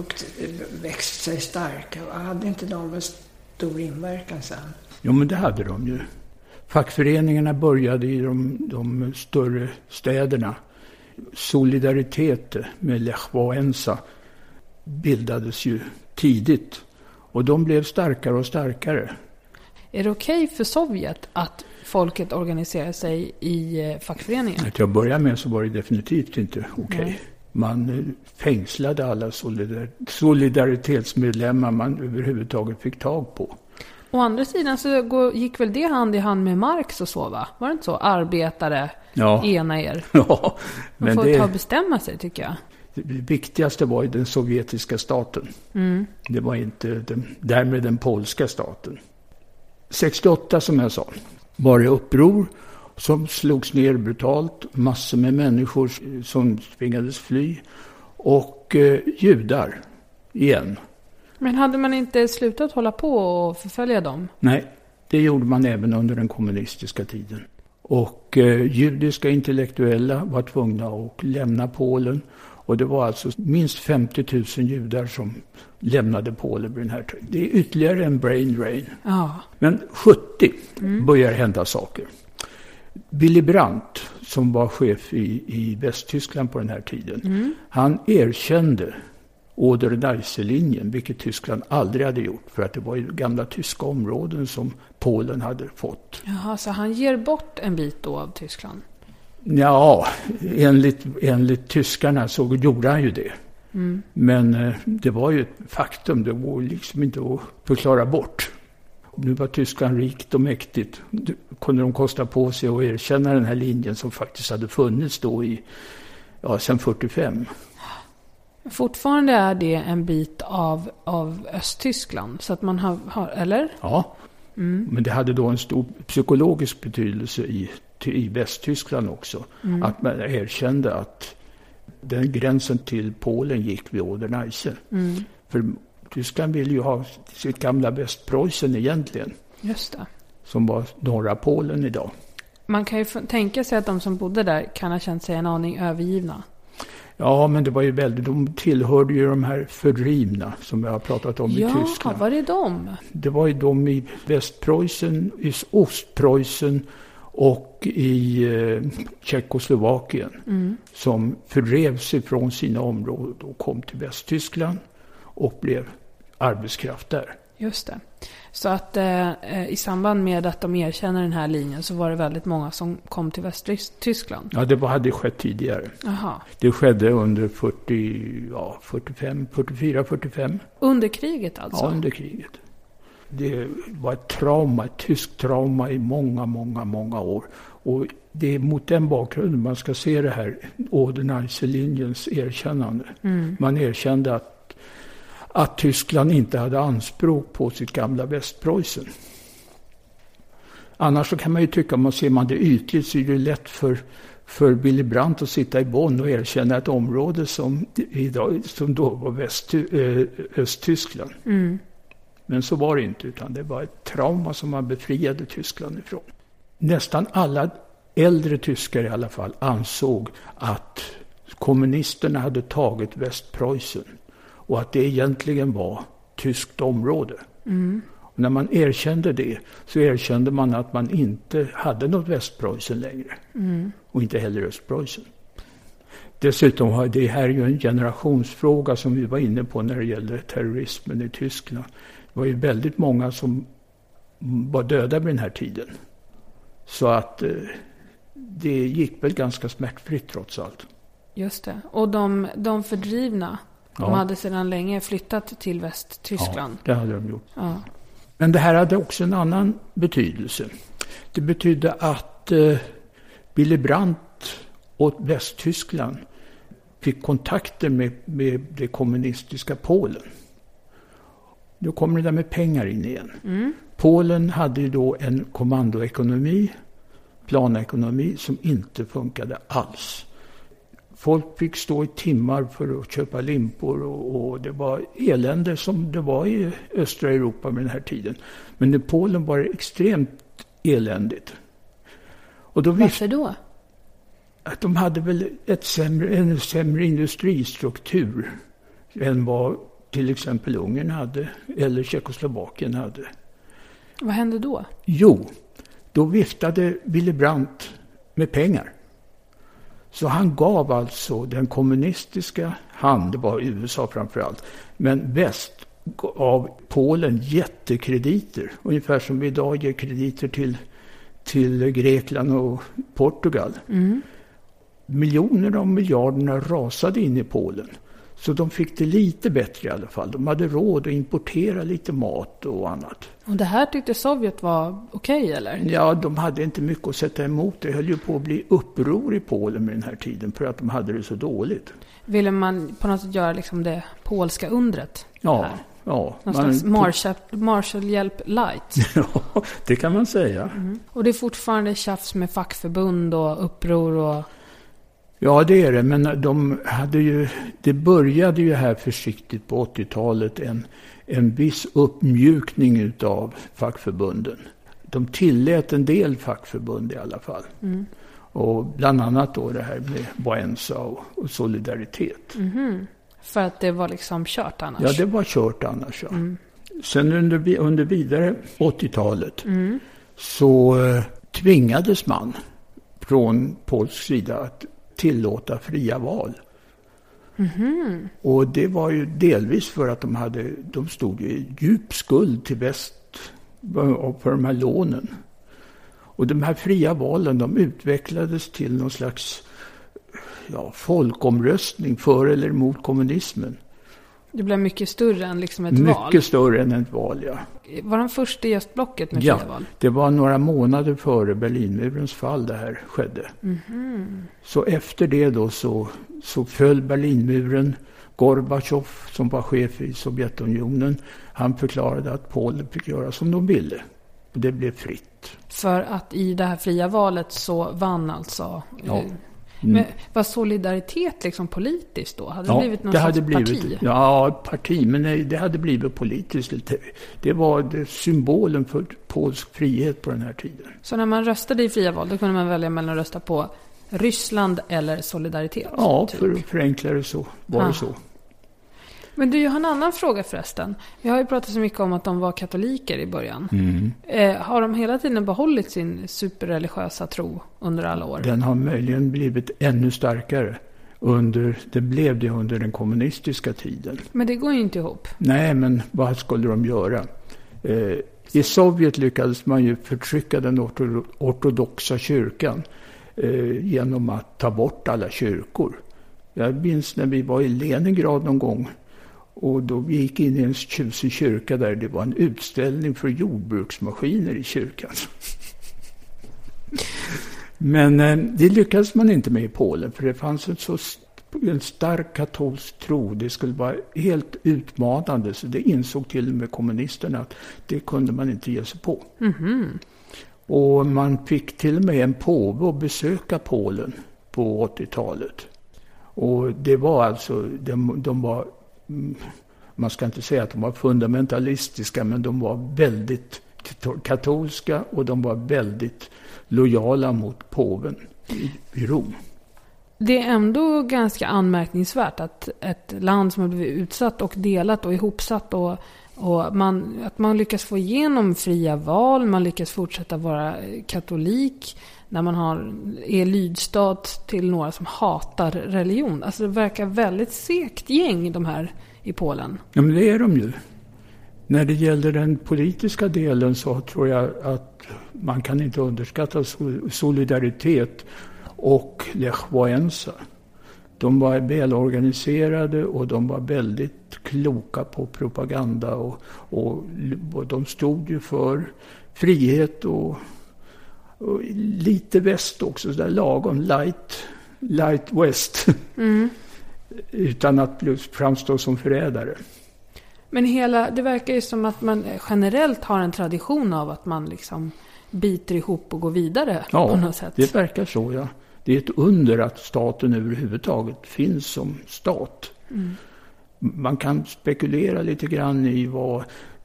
växt sig starka. Och hade inte de en stor inverkan sen? Jo, men det hade de ju. Fackföreningarna började i de större städerna. Solidaritet med Lech Wałęsa bildades ju tidigt. Och de blev starkare och starkare. Är det okej för Sovjet att folket organiserar sig i fackföreningar? Till att börja med så var det definitivt inte okej. Man fängslade alla solidaritetsmedlemmar man överhuvudtaget fick tag på. Å andra sidan så gick väl det hand i hand med Marx och så, va? Var det inte så? Arbetare, ena er. Ja, men man får ta och bestämma sig, tycker jag. Det viktigaste var ju den sovjetiska staten. Det var inte därmed den polska staten. 68, som jag sa, var det uppror som slogs ner brutalt. Massor med människor som tvingades fly. Och judar igen. Men hade man inte slutat hålla på och förfölja dem? Nej, det gjorde man även under den kommunistiska tiden. Och judiska intellektuella var tvungna att lämna Polen. Och det var alltså minst 50 000 judar som lämnade Polen vid den här tiden. Det är ytterligare en brain drain. Ja. Men 70 börjar hända saker. Willy Brandt, som var chef i Västtyskland på den här tiden, han erkände Oder-Neisse-linjen, vilket Tyskland aldrig hade gjort, för att det var ju gamla tyska områden som Polen hade fått. Jaha, så han ger bort en bit då av Tyskland? Ja, enligt tyskarna så gjorde han ju det. Men det var ju ett faktum, det var liksom inte att förklara bort. Nu var Tyskland rikt och mäktigt. Kunde de kosta på sig att erkänna den här linjen som faktiskt hade funnits då sedan 45. Fortfarande är det en bit av Östtyskland, så att man har eller? Ja, men det hade då en stor psykologisk betydelse i Västtyskland också. Att man erkände att den gränsen till Polen gick vid Oder-Neisse. För Tyskland ville ju ha sitt gamla Västpreussen egentligen. Just det. Som var norra Polen idag. Man kan ju tänka sig att de som bodde där kan ha känt sig en aning övergivna. Ja, men det var ju de tillhörde ju de här fördrivna som jag har pratat om i Tyskland. Ja, var det de? Det var ju de i Västpreussen, i Ostpreussen och i Tjeckoslovakien som fördrevs ifrån sina områden och kom till Västtyskland och blev arbetskraft där. Just det. Så att i samband med att de erkänner den här linjen så var det väldigt många som kom till Västtyskland. Ja, det hade skett tidigare. Aha. Det skedde under 44-45. Under kriget alltså? Ja, under kriget. det var ett trauma, ett tyskt trauma i många år. Och det är mot den bakgrunden man ska se det här Oder-Neisse-linjens erkännande. Man erkände att Tyskland inte hade anspråk på sitt gamla Västpreussen. Annars så kan man ju tycka, om man ser det ytligt, så är det lätt för Willy Brandt att sitta i Bonn och erkänna ett område som då var Östtyskland. Men så var det inte, utan det var ett trauma som man befriade Tyskland ifrån. Nästan alla äldre tyskar i alla fall ansåg att kommunisterna hade tagit Västpreussen och att det egentligen var tyskt område. Och när man erkände det, så erkände man att man inte hade något Västpreussen längre. Och inte heller Östpreussen. Dessutom har det här ju en generationsfråga som vi var inne på när det gällde terrorismen i Tyskland. Det var ju väldigt många som var döda vid den här tiden. Så att det gick väl ganska smärtfritt trots allt. Just det. Och de fördrivna, de hade sedan länge flyttat till Västtyskland. Ja, det hade de gjort. Ja. Men det här hade också en annan betydelse. Det betydde att Willy Brandt och Västtyskland fick kontakter med det kommunistiska Polen. Då kommer det där med pengar in igen. Polen hade ju då en kommandoekonomi, planekonomi, som inte funkade alls. Folk fick stå i timmar för att köpa limpor och det var elände som det var i östra Europa med den här tiden. Men i Polen var det extremt eländigt. Och då Varför då? Att de hade väl en sämre industristruktur än vad till exempel Ungern hade eller Tjeckoslovakien hade. Vad hände då? Jo, då viftade Willy Brandt med pengar. Så han gav alltså den kommunistiska det var USA framförallt, men väst av Polen jättekrediter. Ungefär som vi idag ger krediter till Grekland och Portugal. Miljonerna och miljarderna rasade in i Polen. Så de fick det lite bättre i alla fall. De hade råd att importera lite mat och annat. Och det här tyckte Sovjet var okej, eller? Ja, de hade inte mycket att sätta emot. Det höll ju på att bli uppror i Polen med den här tiden för att de hade det så dåligt. Ville man på något sätt göra liksom det polska undret? Ja, här? ja. Någon slags Marshallhjälp light. Ja, det kan man säga. Och det är fortfarande tjafs med fackförbund och uppror och... Ja, det är det. Men det började ju här försiktigt på 80-talet en viss uppmjukning utav fackförbunden. De tillät en del fackförbund i alla fall. Och bland annat då det här med Wałęsa och Solidaritet. För att det var liksom kört annars? Ja, det var kört annars. Ja. Sen under vidare 80-talet så tvingades man från polsk sida att tillåta fria val. Och det var ju delvis för att de stod i djup skuld till väst för de här lånen. Och de här fria valen, de utvecklades till någon slags folkomröstning för eller emot kommunismen. Det blev mycket större än liksom ett val? Mycket större än ett val, ja. Var de först i östblocket med fria val? Ja, det var några månader före Berlinmurens fall det här skedde. Så efter det då så föll Berlinmuren. Gorbatjov, som var chef i Sovjetunionen, han förklarade att Polen fick göra som de ville. Och det blev fritt. För att i det här fria valet så vann alltså... Ja. Men var Solidaritet liksom politiskt då? Hade det blivit någon slags parti? Ja, parti, men det hade blivit politiskt. Det var symbolen för polsk frihet på den här tiden. Så när man röstade i fria val, då kunde man välja mellan att rösta på Ryssland eller Solidaritet? Ja, typ. För förenklare så var det så. Men du, jag har en annan fråga förresten. Vi har ju pratat så mycket om att de var katoliker i början. Har de hela tiden behållit sin superreligiösa tro under alla år? Den har möjligen blivit ännu starkare. Det blev det under den kommunistiska tiden. Men det går ju inte ihop. Nej, men vad skulle de göra? I Sovjet lyckades man ju förtrycka den ortodoxa kyrkan genom att ta bort alla kyrkor. Jag minns när vi var i Leningrad någon gång Och då vi gick in i en tjusig kyrka där det var en utställning för jordbruksmaskiner i kyrkan. Men det lyckades man inte med i Polen, för det fanns en stark katolsk tro. Det skulle vara helt utmanande, så det insåg till och med kommunisterna att det kunde man inte ge sig på. Mm-hmm. Och man fick till och med en påve att besöka Polen på 80-talet. Och det var alltså, de var, man ska inte säga att de var fundamentalistiska, men de var väldigt katolska och de var väldigt lojala mot påven i Rom. Det är ändå ganska anmärkningsvärt att ett land som har blivit utsatt och delat och ihopsatt och att man lyckas få igenom fria val, man lyckas fortsätta vara katolik när man är lydstat till några som hatar religion. Alltså det verkar väldigt segt gäng de här i Polen. Ja, men det är de ju. När det gäller den politiska delen så tror jag att man kan inte underskatta solidaritet och Lech Wałęsa. De var välorganiserade och de var väldigt kloka på propaganda och de stod ju för frihet och lite väst också, så där lagom light west. Mm. Utan att framstå som förrädare. Men det verkar ju som att man generellt har en tradition av att man liksom biter ihop och går vidare på något sätt. Ja, det verkar så, ja. Det är ett under att staten överhuvudtaget finns som stat. Mm. Man kan spekulera lite grann i vad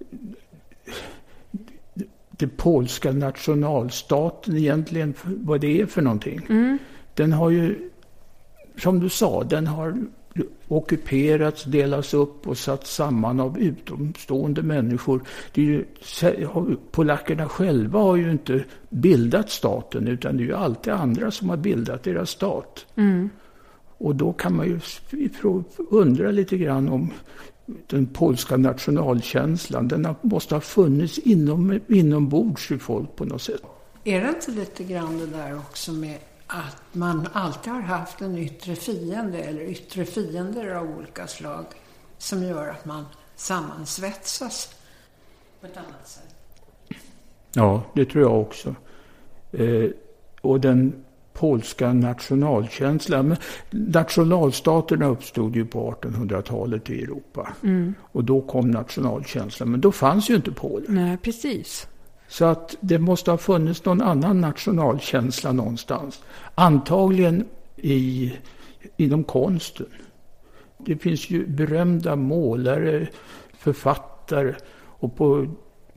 det polska nationalstaten egentligen, vad det är för någonting. Mm. Den har ju, som du sa, den har ockuperats, delats upp och satt samman av utomstående människor. Det är ju, polackerna själva har ju inte bildat staten, utan det är ju alltid andra som har bildat deras stat. Mm. Och då kan man ju undra lite grann om den polska nationalkänslan. Den måste ha funnits inombords i folk på något sätt. Är det inte lite grann det där också med att man alltid har haft en yttre fiende eller yttre fiender av olika slag som gör att man sammansvetsas på ett annat sätt? Ja, det tror jag också. Och den polska nationalkänslan. Men nationalstaterna uppstod ju på 1800-talet i Europa. Mm. Och då kom nationalkänslan. Men då fanns ju inte Polen. Nej, precis. Så att det måste ha funnits någon annan nationalkänsla någonstans. Antagligen inom konsten. Det finns ju berömda målare, författare, och på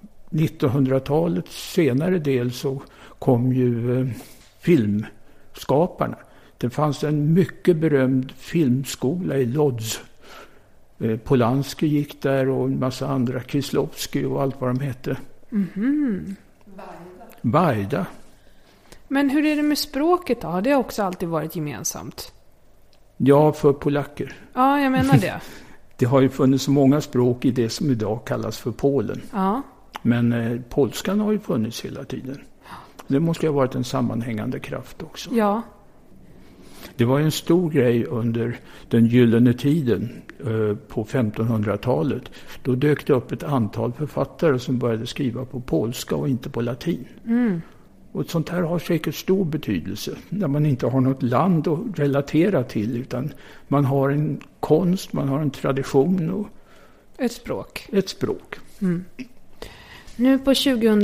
1900-talets senare del så kom ju filmskaparna. Det fanns en mycket berömd filmskola i Lodz. Polanski gick där och en massa andra, Kieslowski och allt vad de hette. Mm-hmm. Bajda. Men hur är det med språket då? Det har också alltid varit gemensamt. Ja, för polacker. Ja, jag menar det. Det har ju funnits så många språk i det som idag kallas för Polen. Ja. Men polskan har ju funnits hela tiden. Det måste ju ha varit en sammanhängande kraft också. Ja. Det var en stor grej under den gyllene tiden på 1500-talet. Då dök det upp ett antal författare som började skriva på polska och inte på latin. Mm. Och sånt här har säkert stor betydelse när man inte har något land att relatera till, utan man har en konst, man har en tradition och ett språk. Ett språk. Mm. Nu på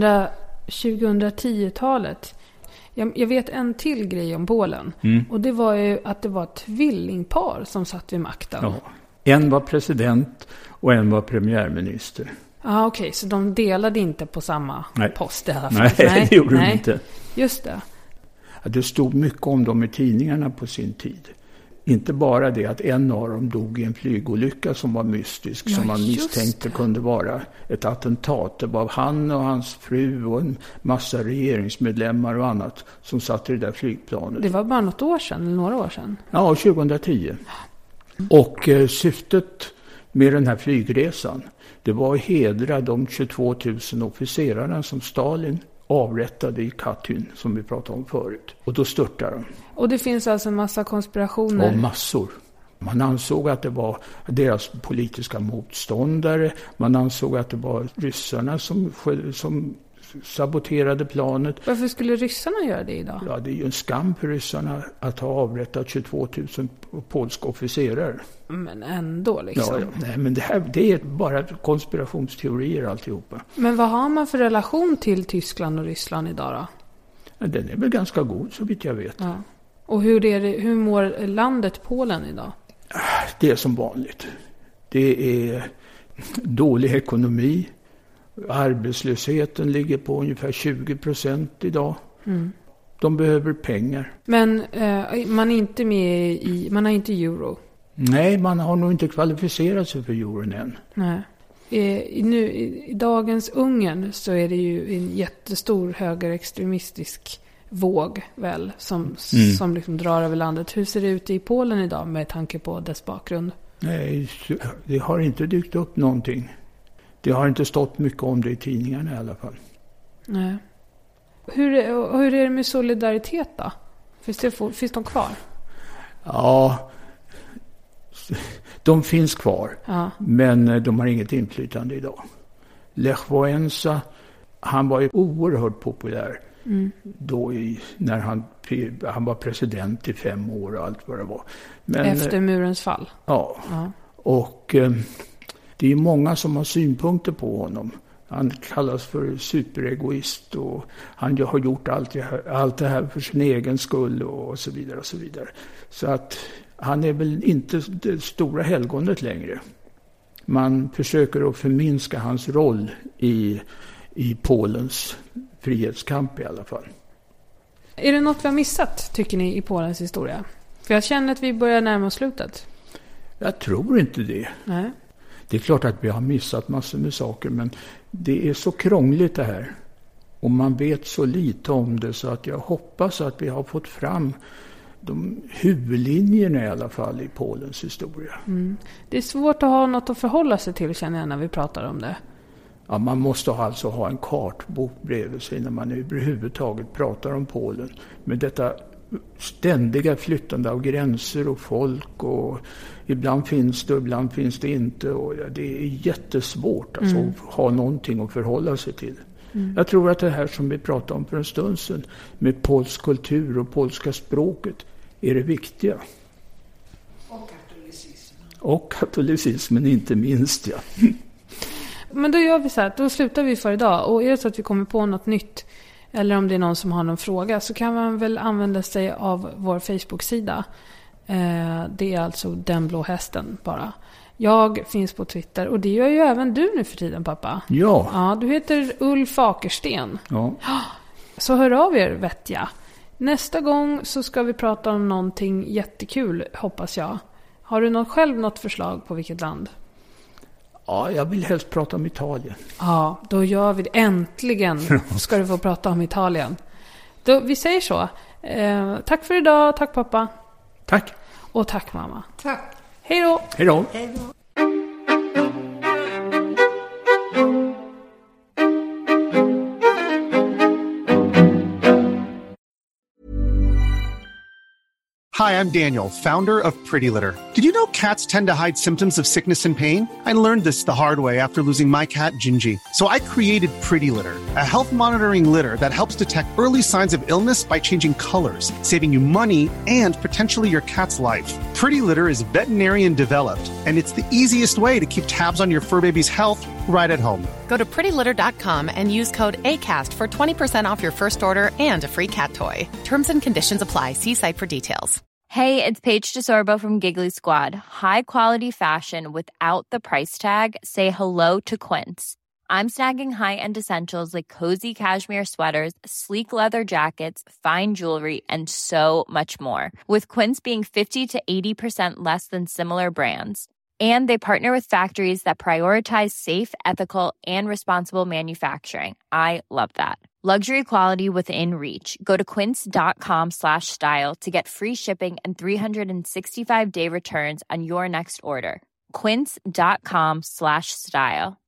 2010-talet, jag vet en till grej om Polen. Mm. Och det var ju att det var ett tvillingpar som satt vid makten. Ja. En var president och en var premiärminister. Ja, okej. Så de delade inte på samma post i alla fall? Nej, det gjorde de inte. Just det. Ja, det stod mycket om dem i tidningarna på sin tid. Inte bara det att en av dem dog i en flygolycka som var mystisk, som man misstänkte kunde vara ett attentat. Det var han och hans fru och en massa regeringsmedlemmar och annat som satt i det där flygplanet. Det var bara något år sedan, eller några år sedan? Ja, 2010. Och syftet med den här flygresan, det var att hedra de 22 000 officerarna som Stalin avrättade i Katyn, som vi pratade om förut. Och då störtade de. Och det finns alltså en massa konspirationer? Ja, massor. Man ansåg att det var deras politiska motståndare. Man ansåg att det var ryssarna som saboterade planet. Varför skulle ryssarna göra det idag? Ja, det är ju en skam för ryssarna att ha avrättat 22 000 polska officerare. Men ändå liksom. Ja, nej, men det är bara konspirationsteorier alltihopa. Men vad har man för relation till Tyskland och Ryssland idag då? Ja, den är väl ganska god så vitt jag vet. Ja. Och hur mår landet Polen idag? Det är som vanligt. Det är dålig ekonomi. Arbetslösheten ligger på ungefär 20% idag. Mm. De behöver pengar. Men man är inte med man har inte euro? Nej, man har nog inte kvalificerat sig för euron än. Nej. I dagens Ungern så är det ju en jättestor högerextremistisk våg väl som liksom drar över landet. Hur ser det ut i Polen idag med tanke på dess bakgrund? Nej, det har inte dykt upp någonting. Det har inte stått mycket om det i tidningarna i alla fall. Nej. Hur är det med Solidaritet då? Finns de kvar? Ja, de finns kvar. Ja. Men de har inget inflytande idag. Lech Wałęsa, han var ju oerhört populär. Då när han var president i 5 år och allt vad det var. Men, efter murens fall? Ja. Och det är många som har synpunkter på honom. Han kallas för superegoist och han har gjort allt det här för sin egen skull och så vidare och så vidare. Så att han är väl inte det stora helgonet längre. Man försöker att förminska hans roll i Polens frihetskamp i alla fall. Är det något vi har missat, tycker ni, i Polens historia? För jag känner att vi börjar närma oss slutet. Jag tror inte det. Nej. Det är klart att vi har missat massor med saker, men det är så krångligt det här. Och man vet så lite om det, så att jag hoppas att vi har fått fram de huvudlinjerna i alla fall i Polens historia. Det är svårt att ha något att förhålla sig till, känner jag, när vi pratar om det. Ja, man måste alltså ha en kartbok bredvid sig när man överhuvudtaget pratar om Polen. Med detta ständiga flyttande av gränser och folk, och ibland finns det och ibland finns det inte. Och det är jättesvårt alltså, att ha någonting att förhålla sig till. Jag tror att det här som vi pratade om för en stund sedan med polsk kultur och polska språket är det viktiga. Och katolicismen inte minst, ja. Men då gör vi så här, då slutar vi för idag. Och är det så att vi kommer på något nytt, eller om det är någon som har någon fråga, så kan man väl använda sig av vår Facebook-sida. Det är alltså Den blå hästen bara. Jag finns på Twitter, och det gör ju även du nu för tiden, pappa. Ja. Ja, du heter Ulf Akersten. Ja. Så hör av er, vet jag. Nästa gång så ska vi prata om någonting jättekul, hoppas jag. Har du själv något förslag på vilket land? Ja, jag vill helst prata om Italien. Ja, då gör vi det. Äntligen ska du få prata om Italien. Vi säger så. Tack för idag. Tack, pappa. Tack. Och tack, mamma. Tack. Hej då. Hej då. Hej då. Hi, I'm Daniel, founder of Pretty Litter. Did you know cats tend to hide symptoms of sickness and pain? I learned this the hard way after losing my cat, Gingy. So I created Pretty Litter, a health monitoring litter that helps detect early signs of illness by changing colors, saving you money and potentially your cat's life. Pretty Litter is veterinarian developed, and it's the easiest way to keep tabs on your fur baby's health right at home. Go to prettylitter.com and use code ACAST for 20% off your first order and a free cat toy. Terms and conditions apply. See site for details. Hey, it's Paige DeSorbo from Giggly Squad. High quality fashion without the price tag. Say hello to Quince. I'm snagging high-end essentials like cozy cashmere sweaters, sleek leather jackets, fine jewelry, and so much more. With Quince being 50 to 80% less than similar brands. And they partner with factories that prioritize safe, ethical, and responsible manufacturing. I love that. Luxury quality within reach. Go to quince.com/style to get free shipping and 365-day returns on your next order. Quince.com/style.